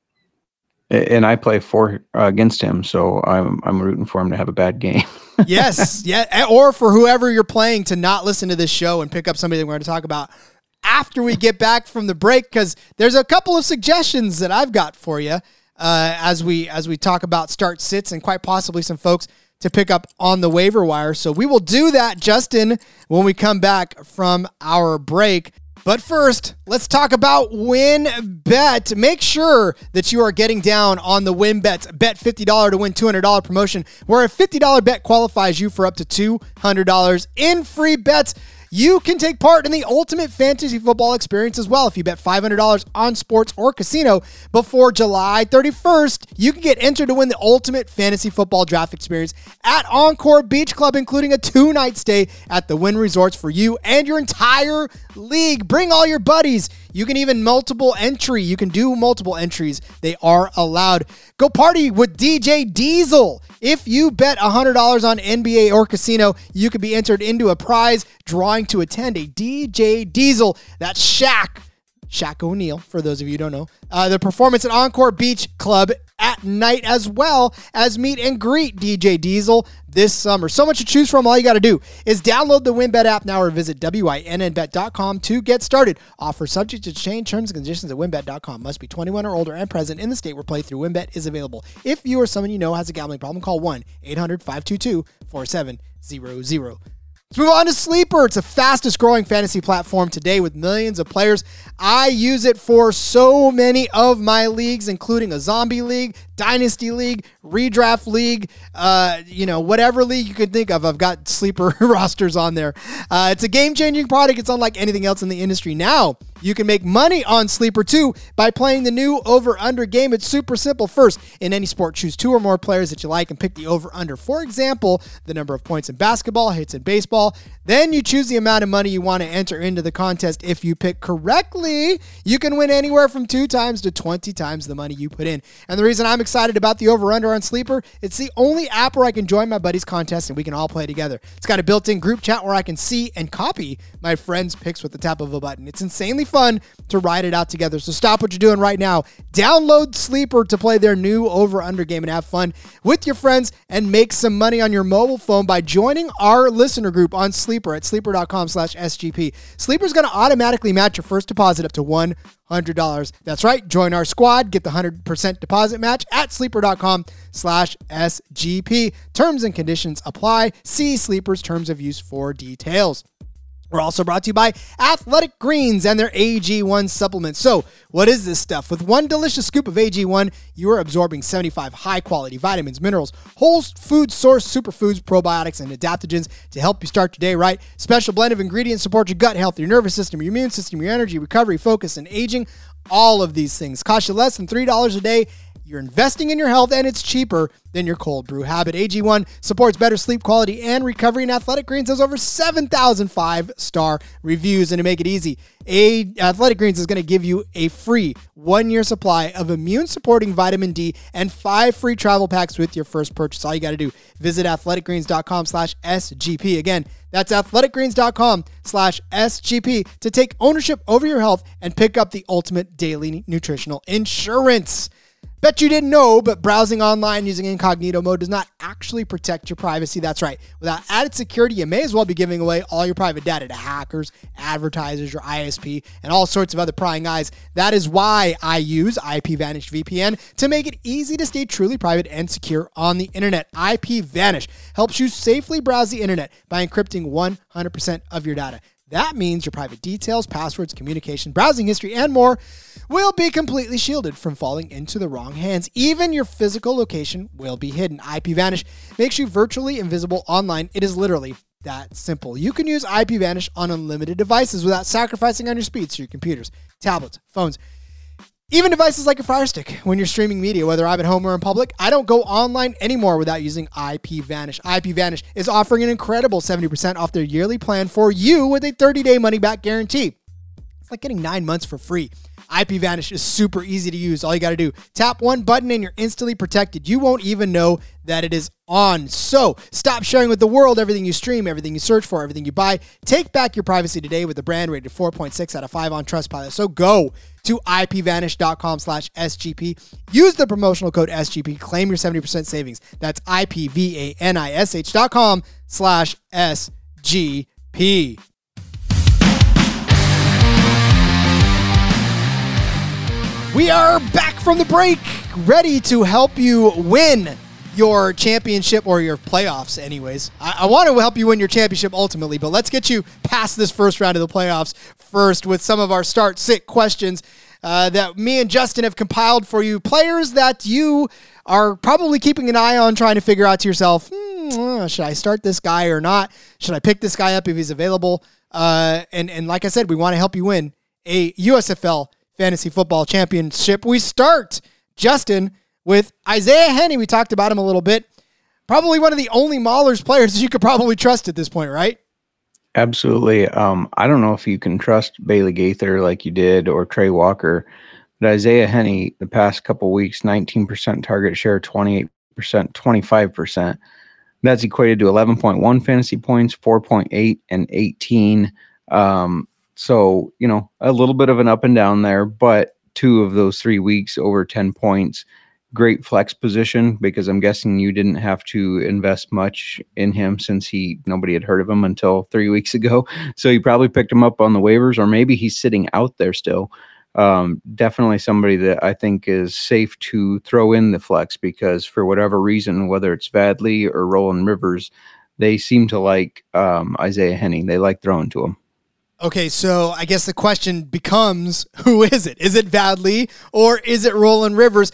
And I play against him, so I'm rooting for him to have a bad game. Yes, yeah, or for whoever you're playing to not listen to this show and pick up somebody that we're going to talk about after we get back from the break, because there's a couple of suggestions that I've got for you as we talk about start sits and quite possibly some folks to pick up on the waiver wire. So we will do that, Justin, when we come back from our break. But first, let's talk about WynnBET. Make sure that you are getting down on the WynnBET bet $50 to win $200 promotion, where a $50 bet qualifies you for up to $200 in free bets. You can take part in the ultimate fantasy football experience as well. If you bet $500 on sports or casino before July 31st, you can get entered to win the ultimate fantasy football draft experience at Encore Beach Club, including a 2-night stay at the Wynn Resorts for you and your entire league. Bring all your buddies. You can even multiple entry. You can do multiple entries. They are allowed. Go party with DJ Diesel. If you bet $100 on NBA or casino, you could be entered into a prize drawing to attend a DJ Diesel. That's Shaq O'Neal, for those of you who don't know. The performance at Encore Beach Club at night, as well as meet and greet DJ Diesel this summer. So much to choose from. All you got to do is download the WynnBET app now or visit wynnbet.com to get started. Offer subject to change. Terms and conditions at wynnbet.com. Must be 21 or older and present in the state where playthrough WynnBET is available. If you or someone you know has a gambling problem, call 1-800-522-4700. Let's move on to Sleeper. It's the fastest growing fantasy platform today with millions of players. I use it for so many of my leagues, including a zombie league, dynasty league, redraft league, whatever league you can think of. I've got Sleeper rosters on there. It's a game-changing product. It's unlike anything else in the industry. Now, you can make money on Sleeper too by playing the new over-under game. It's super simple. First, in any sport, choose 2 or more players that you like and pick the over-under. For example, the number of points in basketball, hits in baseball. Then you choose the amount of money you want to enter into the contest. If you pick correctly, you can win anywhere from 2 times to 20 times the money you put in. And the reason I'm excited about the over-under on Sleeper, it's the only app where I can join my buddies' contest and we can all play together. It's got a built-in group chat where I can see and copy my friends' picks with the tap of a button. It's insanely fun to ride it out together. So stop what you're doing right now. Download Sleeper to play their new over-under game and have fun with your friends and make some money on your mobile phone by joining our listener group on Sleeper at sleeper.com/SGP. Sleeper's going to automatically match your first deposit up to $100. That's right. Join our squad. Get the 100% deposit match at sleeper.com/SGP. Terms and conditions apply. See Sleeper's terms of use for details. We're also brought to you by Athletic Greens and their AG1 supplements. So, what is this stuff? With one delicious scoop of AG1, you are absorbing 75 high-quality vitamins, minerals, whole food source superfoods, probiotics, and adaptogens to help you start your day right. Special blend of ingredients support your gut health, your nervous system, your immune system, your energy, recovery, focus, and aging. All of these things cost you less than $3 a day. You're investing in your health, and it's cheaper than your cold brew habit. AG1 supports better sleep quality and recovery, and Athletic Greens has over 7,000 5-star reviews. And to make it easy, Athletic Greens is going to give you a free 1-year supply of immune-supporting vitamin D and 5 free travel packs with your first purchase. All you got to do, visit athleticgreens.com/SGP. Again, that's athleticgreens.com/SGP to take ownership over your health and pick up the ultimate daily nutritional insurance. Bet you didn't know, but browsing online using incognito mode does not actually protect your privacy. That's right. Without added security, you may as well be giving away all your private data to hackers, advertisers, your ISP, and all sorts of other prying eyes. That is why I use IPVanish VPN to make it easy to stay truly private and secure on the internet. IPVanish helps you safely browse the internet by encrypting 100% of your data. That means your private details, passwords, communication, browsing history, and more will be completely shielded from falling into the wrong hands. Even your physical location will be hidden. IPVanish makes you virtually invisible online. It is literally that simple. You can use IPVanish on unlimited devices without sacrificing on your speed, so your computers, tablets, phones, even devices like a Fire Stick. When you're streaming media, whether I'm at home or in public, I don't go online anymore without using IPVanish. IPVanish is offering an incredible 70% off their yearly plan for you with a 30-day money-back guarantee. It's like getting 9 months for free. IPVanish is super easy to use. All you got to do, tap one button and you're instantly protected. You won't even know that it is on. So stop sharing with the world everything you stream, everything you search for, everything you buy. Take back your privacy today with the brand rated 4.6 out of 5 on Trustpilot. So go to IPVanish.com/SGP. Use the promotional code SGP. Claim your 70% savings. That's IPVanish.com/SGP. We are back from the break, ready to help you win your championship or your playoffs anyways. I want to help you win your championship ultimately, but let's get you past this first round of the playoffs first with some of our start-sit questions that me and Justin have compiled for you. Players that you are probably keeping an eye on, trying to figure out to yourself, should I start this guy or not? Should I pick this guy up if he's available? And like I said, we want to help you win a USFL Fantasy Football Championship. We start, Justin, with Isaiah Henny. We talked about him a little bit. Probably one of the only Maulers players you could probably trust at this point, right? Absolutely. I don't know if you can trust Bailey Gaither like you did or Trey Walker, but Isaiah Henny, the past couple weeks, 19% target share, 28%, 25%. That's equated to 11.1 fantasy points, 4.8, and 18. So, a little bit of an up and down there, but 2 of those 3 weeks over 10 points. Great flex position because I'm guessing you didn't have to invest much in him since nobody had heard of him until 3 weeks ago. So you probably picked him up on the waivers, or maybe he's sitting out there still. Definitely somebody that I think is safe to throw in the flex because for whatever reason, whether it's Vadley or Roland Rivers, they seem to like Isaiah Henny. They like throwing to him. Okay, so I guess the question becomes, who is it? Is it Vadley or is it Roland Rivers?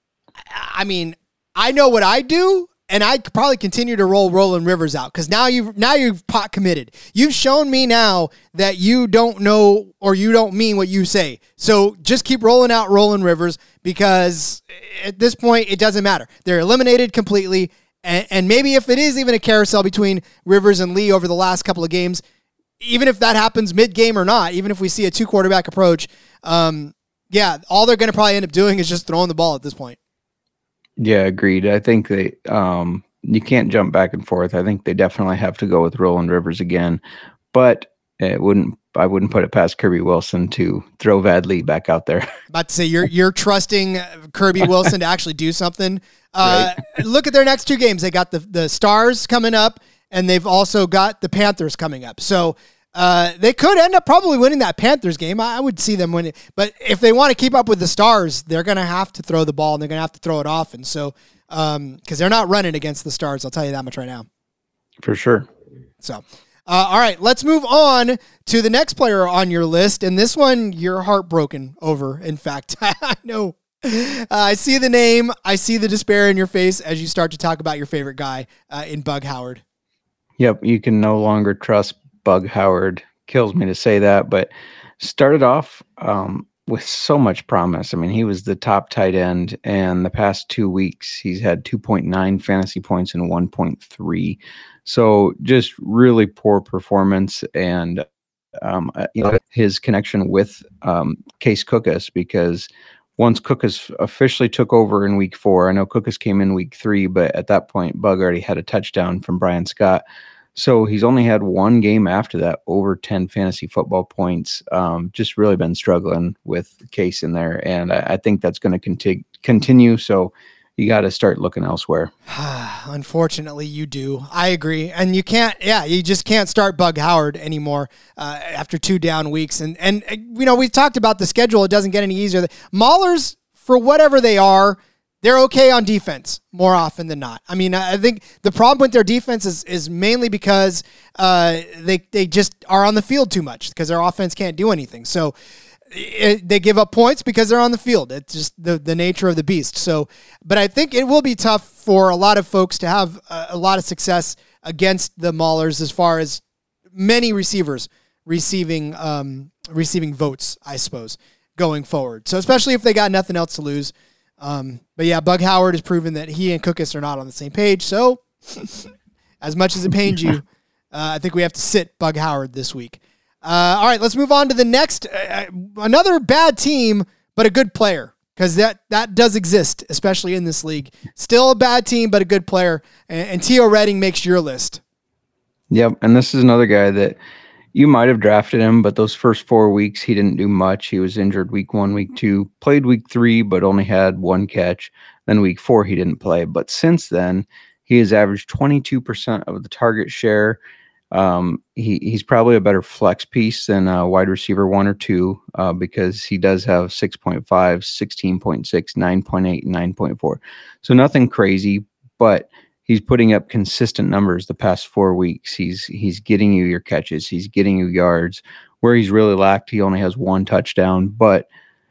I mean, I know what I do, and I could probably continue to roll Roland Rivers out because now you've pot committed. You've shown me now that you don't know or you don't mean what you say. So just keep rolling out Roland Rivers because at this point, it doesn't matter. They're eliminated completely, and maybe if it is even a carousel between Rivers and Lee over the last couple of games, even if that happens mid-game or not, even if we see a 2-quarterback approach, all they're going to probably end up doing is just throwing the ball at this point. Yeah, agreed. I think they you can't jump back and forth. I think they definitely have to go with Roland Rivers again, but I wouldn't put it past Kirby Wilson to throw Vadley back out there. About to say you're trusting Kirby Wilson to actually do something. Right. Look at their next 2 games. They got the Stars coming up, and they've also got the Panthers coming up. So they could end up probably winning that Panthers game. I would see them winning. But if they want to keep up with the Stars, they're going to have to throw the ball, and they're going to have to throw it often. So, because they're not running against the Stars, I'll tell you that much right now. For sure. So, all right, let's move on to the next player on your list. And this one, you're heartbroken over. In fact, I know. I see the name. I see the despair in your face as you start to talk about your favorite guy in Bug Howard. Yep, you can no longer trust Bug Howard. Kills me to say that, but started off with so much promise. I mean, he was the top tight end, and the past 2 weeks, he's had 2.9 fantasy points and 1.3. So just really poor performance, and his connection with Case Cookus, because once Cookus officially took over in week 4, I know Cookus came in week 3, but at that point, Bug already had a touchdown from Brian Scott. So he's only had one game after that over 10 fantasy football points. Just really been struggling with Case in there, and I think that's going to continue. So you got to start looking elsewhere. Unfortunately, you do. I agree, and you can't. Yeah, you just can't start Bug Howard anymore after 2 down weeks. And we talked about the schedule. It doesn't get any easier. Maulers, for whatever they are, they're okay on defense more often than not. I mean, I think the problem with their defense is mainly because they just are on the field too much because their offense can't do anything. So they give up points because they're on the field. It's just the nature of the beast. So, but I think it will be tough for a lot of folks to have a lot of success against the Maulers as far as many receivers receiving votes, I suppose, going forward. So especially if they got nothing else to lose. But yeah, Bug Howard has proven that he and Cookus are not on the same page. So as much as it pains you, I think we have to sit Bug Howard this week. All right, let's move on to the next, another bad team, but a good player, because that does exist, especially in this league. Still a bad team, but a good player. And Theo Redding makes your list. Yep. And this is another guy that you might have drafted him, but those first 4 weeks, he didn't do much. He was injured week 1, week 2, played week 3, but only had 1 catch. Then week 4, he didn't play. But since then, he has averaged 22% of the target share. He's probably a better flex piece than wide receiver 1 or 2 because he does have 6.5, 16.6, 9.8, 9.4. So nothing crazy, but he's putting up consistent numbers the past 4 weeks. He's getting you your catches. He's getting you yards. Where he's really lacked, he only has 1 touchdown. But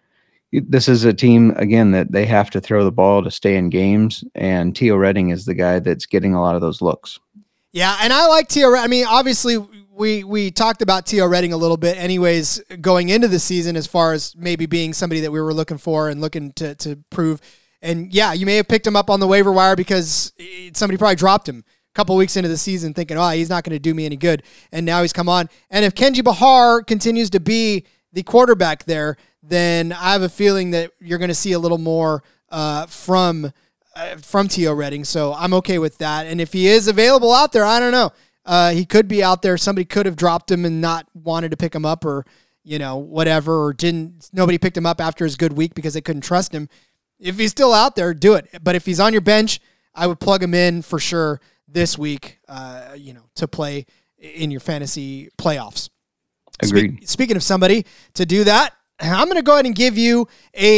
this is a team, again, that they have to throw the ball to stay in games, and Theo Redding is the guy that's getting a lot of those looks. Yeah, and I like Theo. I mean, obviously, we talked about Theo Redding a little bit anyways going into the season as far as maybe being somebody that we were looking for and looking to prove. And yeah, you may have picked him up on the waiver wire because somebody probably dropped him a couple weeks into the season thinking, oh, he's not going to do me any good. And now he's come on. And if Kenji Bahar continues to be the quarterback there, then I have a feeling that you're going to see a little more from Theo Redding. So I'm okay with that. And if he is available out there, I don't know. He could be out there. Somebody could have dropped him and not wanted to pick him up or, whatever, or nobody picked him up after his good week because they couldn't trust him. If he's still out there, do it. But if he's on your bench, I would plug him in for sure this week, to play in your fantasy playoffs. Agreed. Speaking of somebody to do that, I'm going to go ahead and give you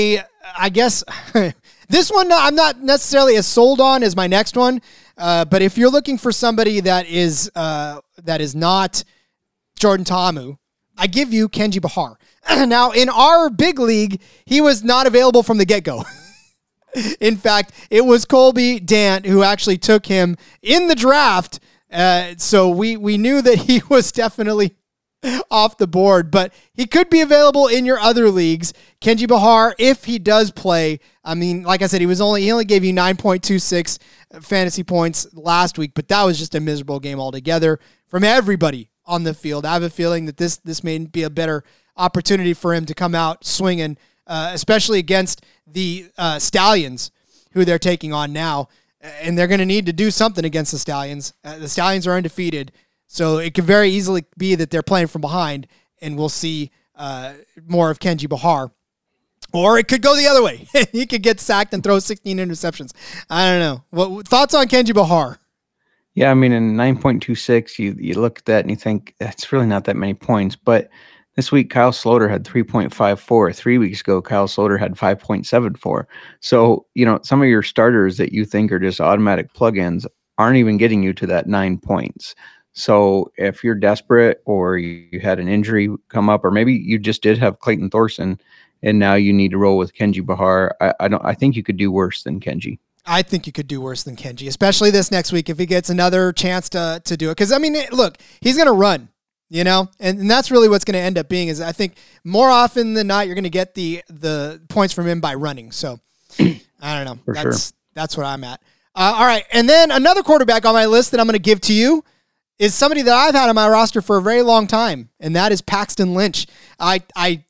I guess, this one I'm not necessarily as sold on as my next one. But if you're looking for somebody that is not Jordan Ta'amu, I give you Kenji Bahar. Now, in our big league, he was not available from the get-go. In fact, it was Colby Dant who actually took him in the draft. So we knew that he was definitely off the board, but he could be available in your other leagues. Kenji Bahar, if he does play, I mean, like I said, he only gave you 9.26 fantasy points last week, but that was just a miserable game altogether from everybody on the field. I have a feeling that this may be a better opportunity for him to come out swinging, especially against the Stallions, who they're taking on now. And they're going to need to do something against the Stallions. The Stallions are undefeated, so it could very easily be that they're playing from behind, and we'll see more of Kenji Bahar. Or it could go the other way. He could get sacked and throw 16 interceptions. I don't know. What thoughts on Kenji Bahar? Yeah, I mean, in 9.26, you look at that and you think that's really not that many points. But this week, Kyle Sloter had 3.54. 3 weeks ago, Kyle Sloter had 5.74. So, some of your starters that you think are just automatic plugins aren't even getting you to that 9 points. So if you're desperate or you had an injury come up, or maybe you just did have Clayton Thorson and now you need to roll with Kenji Bahar, I think you could do worse than Kenji. I think you could do worse than Kenji, especially this next week if he gets another chance to do it. Because, I mean, look, he's going to run. you know, and that's really what's going to end up being is I think more often than not, you're going to get the points from him by running. So I don't know. That's what I'm at. All right. And then another quarterback on my list that I'm going to give to you is somebody that I've had on my roster for a very long time, and that is Paxton Lynch. I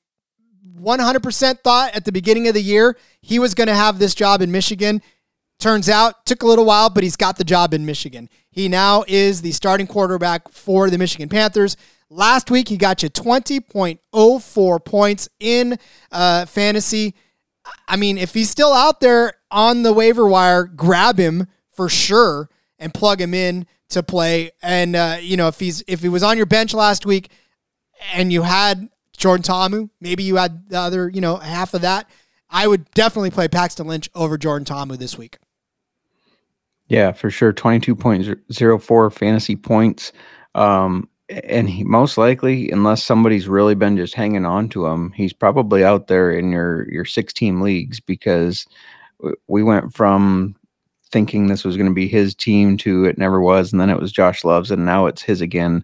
100% thought at the beginning of the year he was going to have this job in Michigan. Turns out, took a little while, but he's got the job in Michigan. He now is the starting quarterback for the Michigan Panthers. Last week, he got you 20.04 points in fantasy. I mean, if he's still out there on the waiver wire, grab him for sure and plug him in to play. And, if he was on your bench last week and you had Jordan Ta'amu, maybe you had the other, half of that, I would definitely play Paxton Lynch over Jordan Ta'amu this week. Yeah, for sure. 22.04 fantasy points. And he most likely, unless somebody's really been just hanging on to him, he's probably out there in your 6-team leagues, because we went from thinking this was going to be his team to it never was. And then it was Josh Love's, and now it's his again.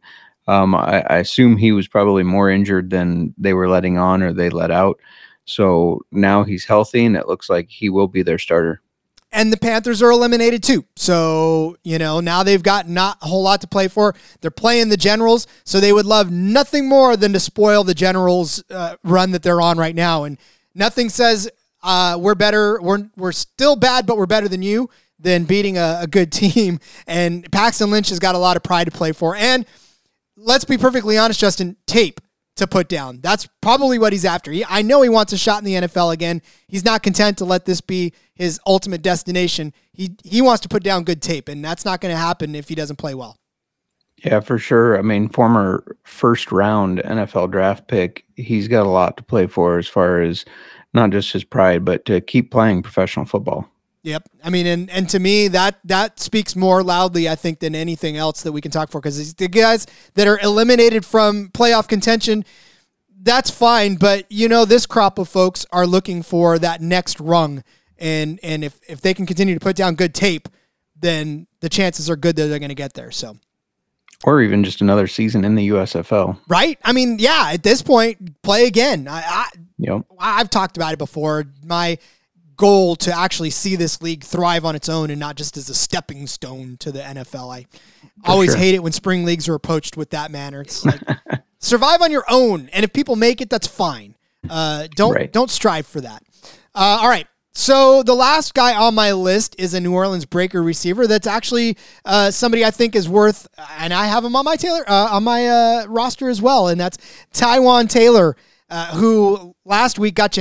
I assume he was probably more injured than they were letting on or they let out. So now he's healthy, and it looks like he will be their starter. And the Panthers are eliminated too. So, now they've got not a whole lot to play for. They're playing the Generals, so they would love nothing more than to spoil the Generals' run that they're on right now. And nothing says we're better. We're still bad, but we're better than you, than beating a good team. And Paxton Lynch has got a lot of pride to play for. And let's be perfectly honest, Justin, tape to put down. That's probably what he's after. I know he wants a shot in the NFL again. He's not content to let this be his ultimate destination. He wants to put down good tape, and that's not going to happen if he doesn't play well. Yeah, for sure. I mean, former first-round NFL draft pick, he's got a lot to play for as far as not just his pride, but to keep playing professional football. Yep. I mean, and to me, that speaks more loudly, I think, than anything else that we can talk for, because the guys that are eliminated from playoff contention, that's fine. But, this crop of folks are looking for that next rung. And if they can continue to put down good tape, then the chances are good that they're going to get there. So, or even just another season in the USFL. Right? I mean, yeah, at this point, play again. I've talked about it before. My goal to actually see this league thrive on its own and not just as a stepping stone to the NFL. I always hate it when spring leagues are approached with that manner. It's like survive on your own, and if people make it, that's fine. Don't strive for that. All right. So the last guy on my list is a New Orleans Breaker receiver. That's actually somebody I think is worth, and I have him on my roster as well, and that's Taywan Taylor. Who last week got you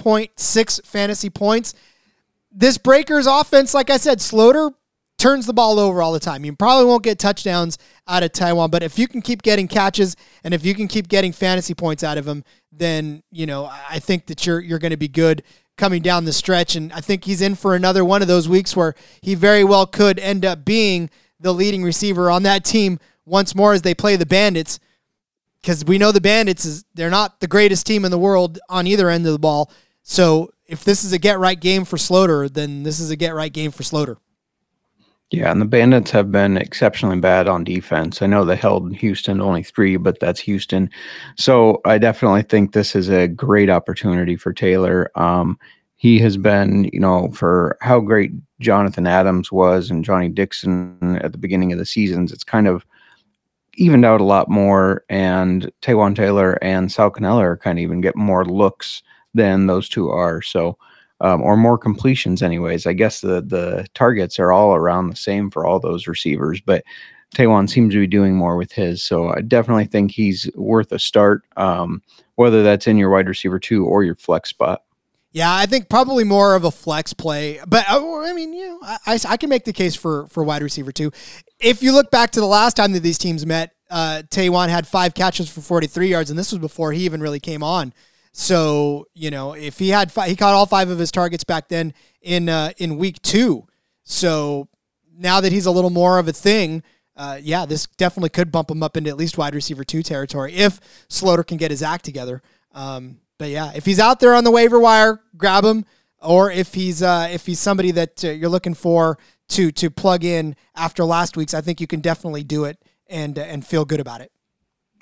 9.6 fantasy points. This Breakers offense, like I said, Sloter turns the ball over all the time. You probably won't get touchdowns out of Taywan, but if you can keep getting catches and if you can keep getting fantasy points out of him, then, I think that you're going to be good coming down the stretch. And I think he's in for another one of those weeks where he very well could end up being the leading receiver on that team once more as they play the Bandits. Because we know the Bandits, they're not the greatest team in the world on either end of the ball. So if this is a get-right game for Sloter, then this is a get-right game for Sloter. Yeah, and the Bandits have been exceptionally bad on defense. I know they held Houston to only 3, but that's Houston. So I definitely think this is a great opportunity for Taylor. He has been, for how great Jonathan Adams was and Johnny Dixon at the beginning of the seasons, it's kind of evened out a lot more, and Taywan Taylor and Sal Cannella are kind of even get more looks than those two are. So, or more completions anyways. I guess the targets are all around the same for all those receivers, but Taywan seems to be doing more with his. So I definitely think he's worth a start, whether that's in your wide receiver 2 or your flex spot. Yeah, I think probably more of a flex play, but I mean, I can make the case for wide receiver 2. If you look back to the last time that these teams met, Taywan had 5 catches for 43 yards, and this was before he even really came on. So, if he had he caught all 5 of his targets back then in week 2. So now that he's a little more of a thing, this definitely could bump him up into at least wide receiver 2 territory if Sloter can get his act together. But yeah, if he's out there on the waiver wire, grab him. Or if he's somebody that you're looking for to plug in after last week's, I think you can definitely do it and feel good about it.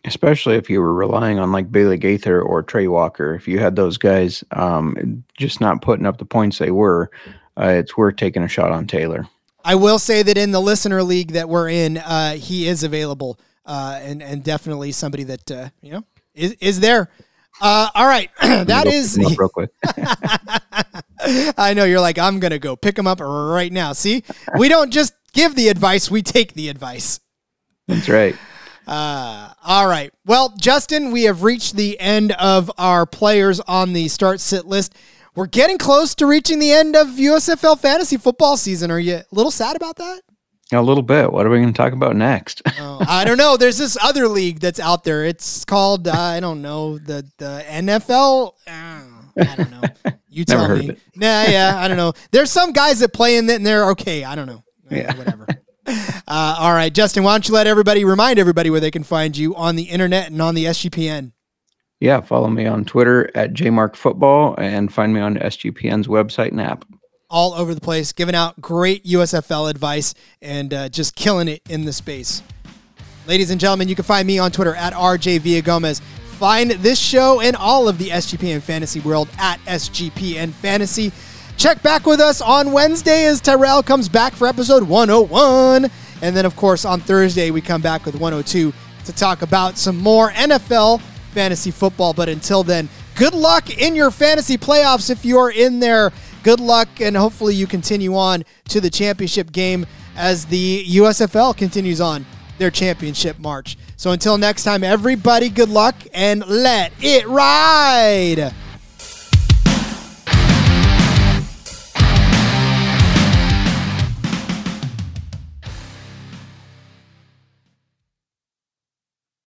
Especially if you were relying on like Bailey Gaither or Trey Walker. If you had those guys just not putting up the points they were, it's worth taking a shot on Taylor. I will say that in the listener league that we're in, he is available and definitely somebody that, is there. All right. That is real quick. I know you're like, I'm going to go pick him up right now. See, we don't just give the advice. We take the advice. That's right. All right. Well, Justin, we have reached the end of our players on the start-sit list. We're getting close to reaching the end of USFL fantasy football season. Are you a little sad about that? A little bit. What are we going to talk about next? I don't know. There's this other league that's out there. It's called, I don't know, the NFL. I don't know. You tell Never me. heard of it. Yeah, I don't know. There's some guys that play in it and they're okay. I don't know. Yeah. Whatever. All right, Justin, why don't you remind everybody where they can find you on the internet and on the SGPN? Yeah, follow me on Twitter at JMarkFootball and find me on SGPN's website and app. All over the place, giving out great USFL advice and just killing it in the space. Ladies and gentlemen, you can find me on Twitter at RJ Villagomez. Find this show and all of the SGPN Fantasy World at SGPN Fantasy. Check back with us on Wednesday as Tyrell comes back for episode 101. And then, of course, on Thursday, we come back with 102 to talk about some more NFL fantasy football. But until then, good luck in your fantasy playoffs if you're in there. Good luck, and hopefully you continue on to the championship game as the USFL continues on their championship march. So until next time, everybody, good luck, and let it ride!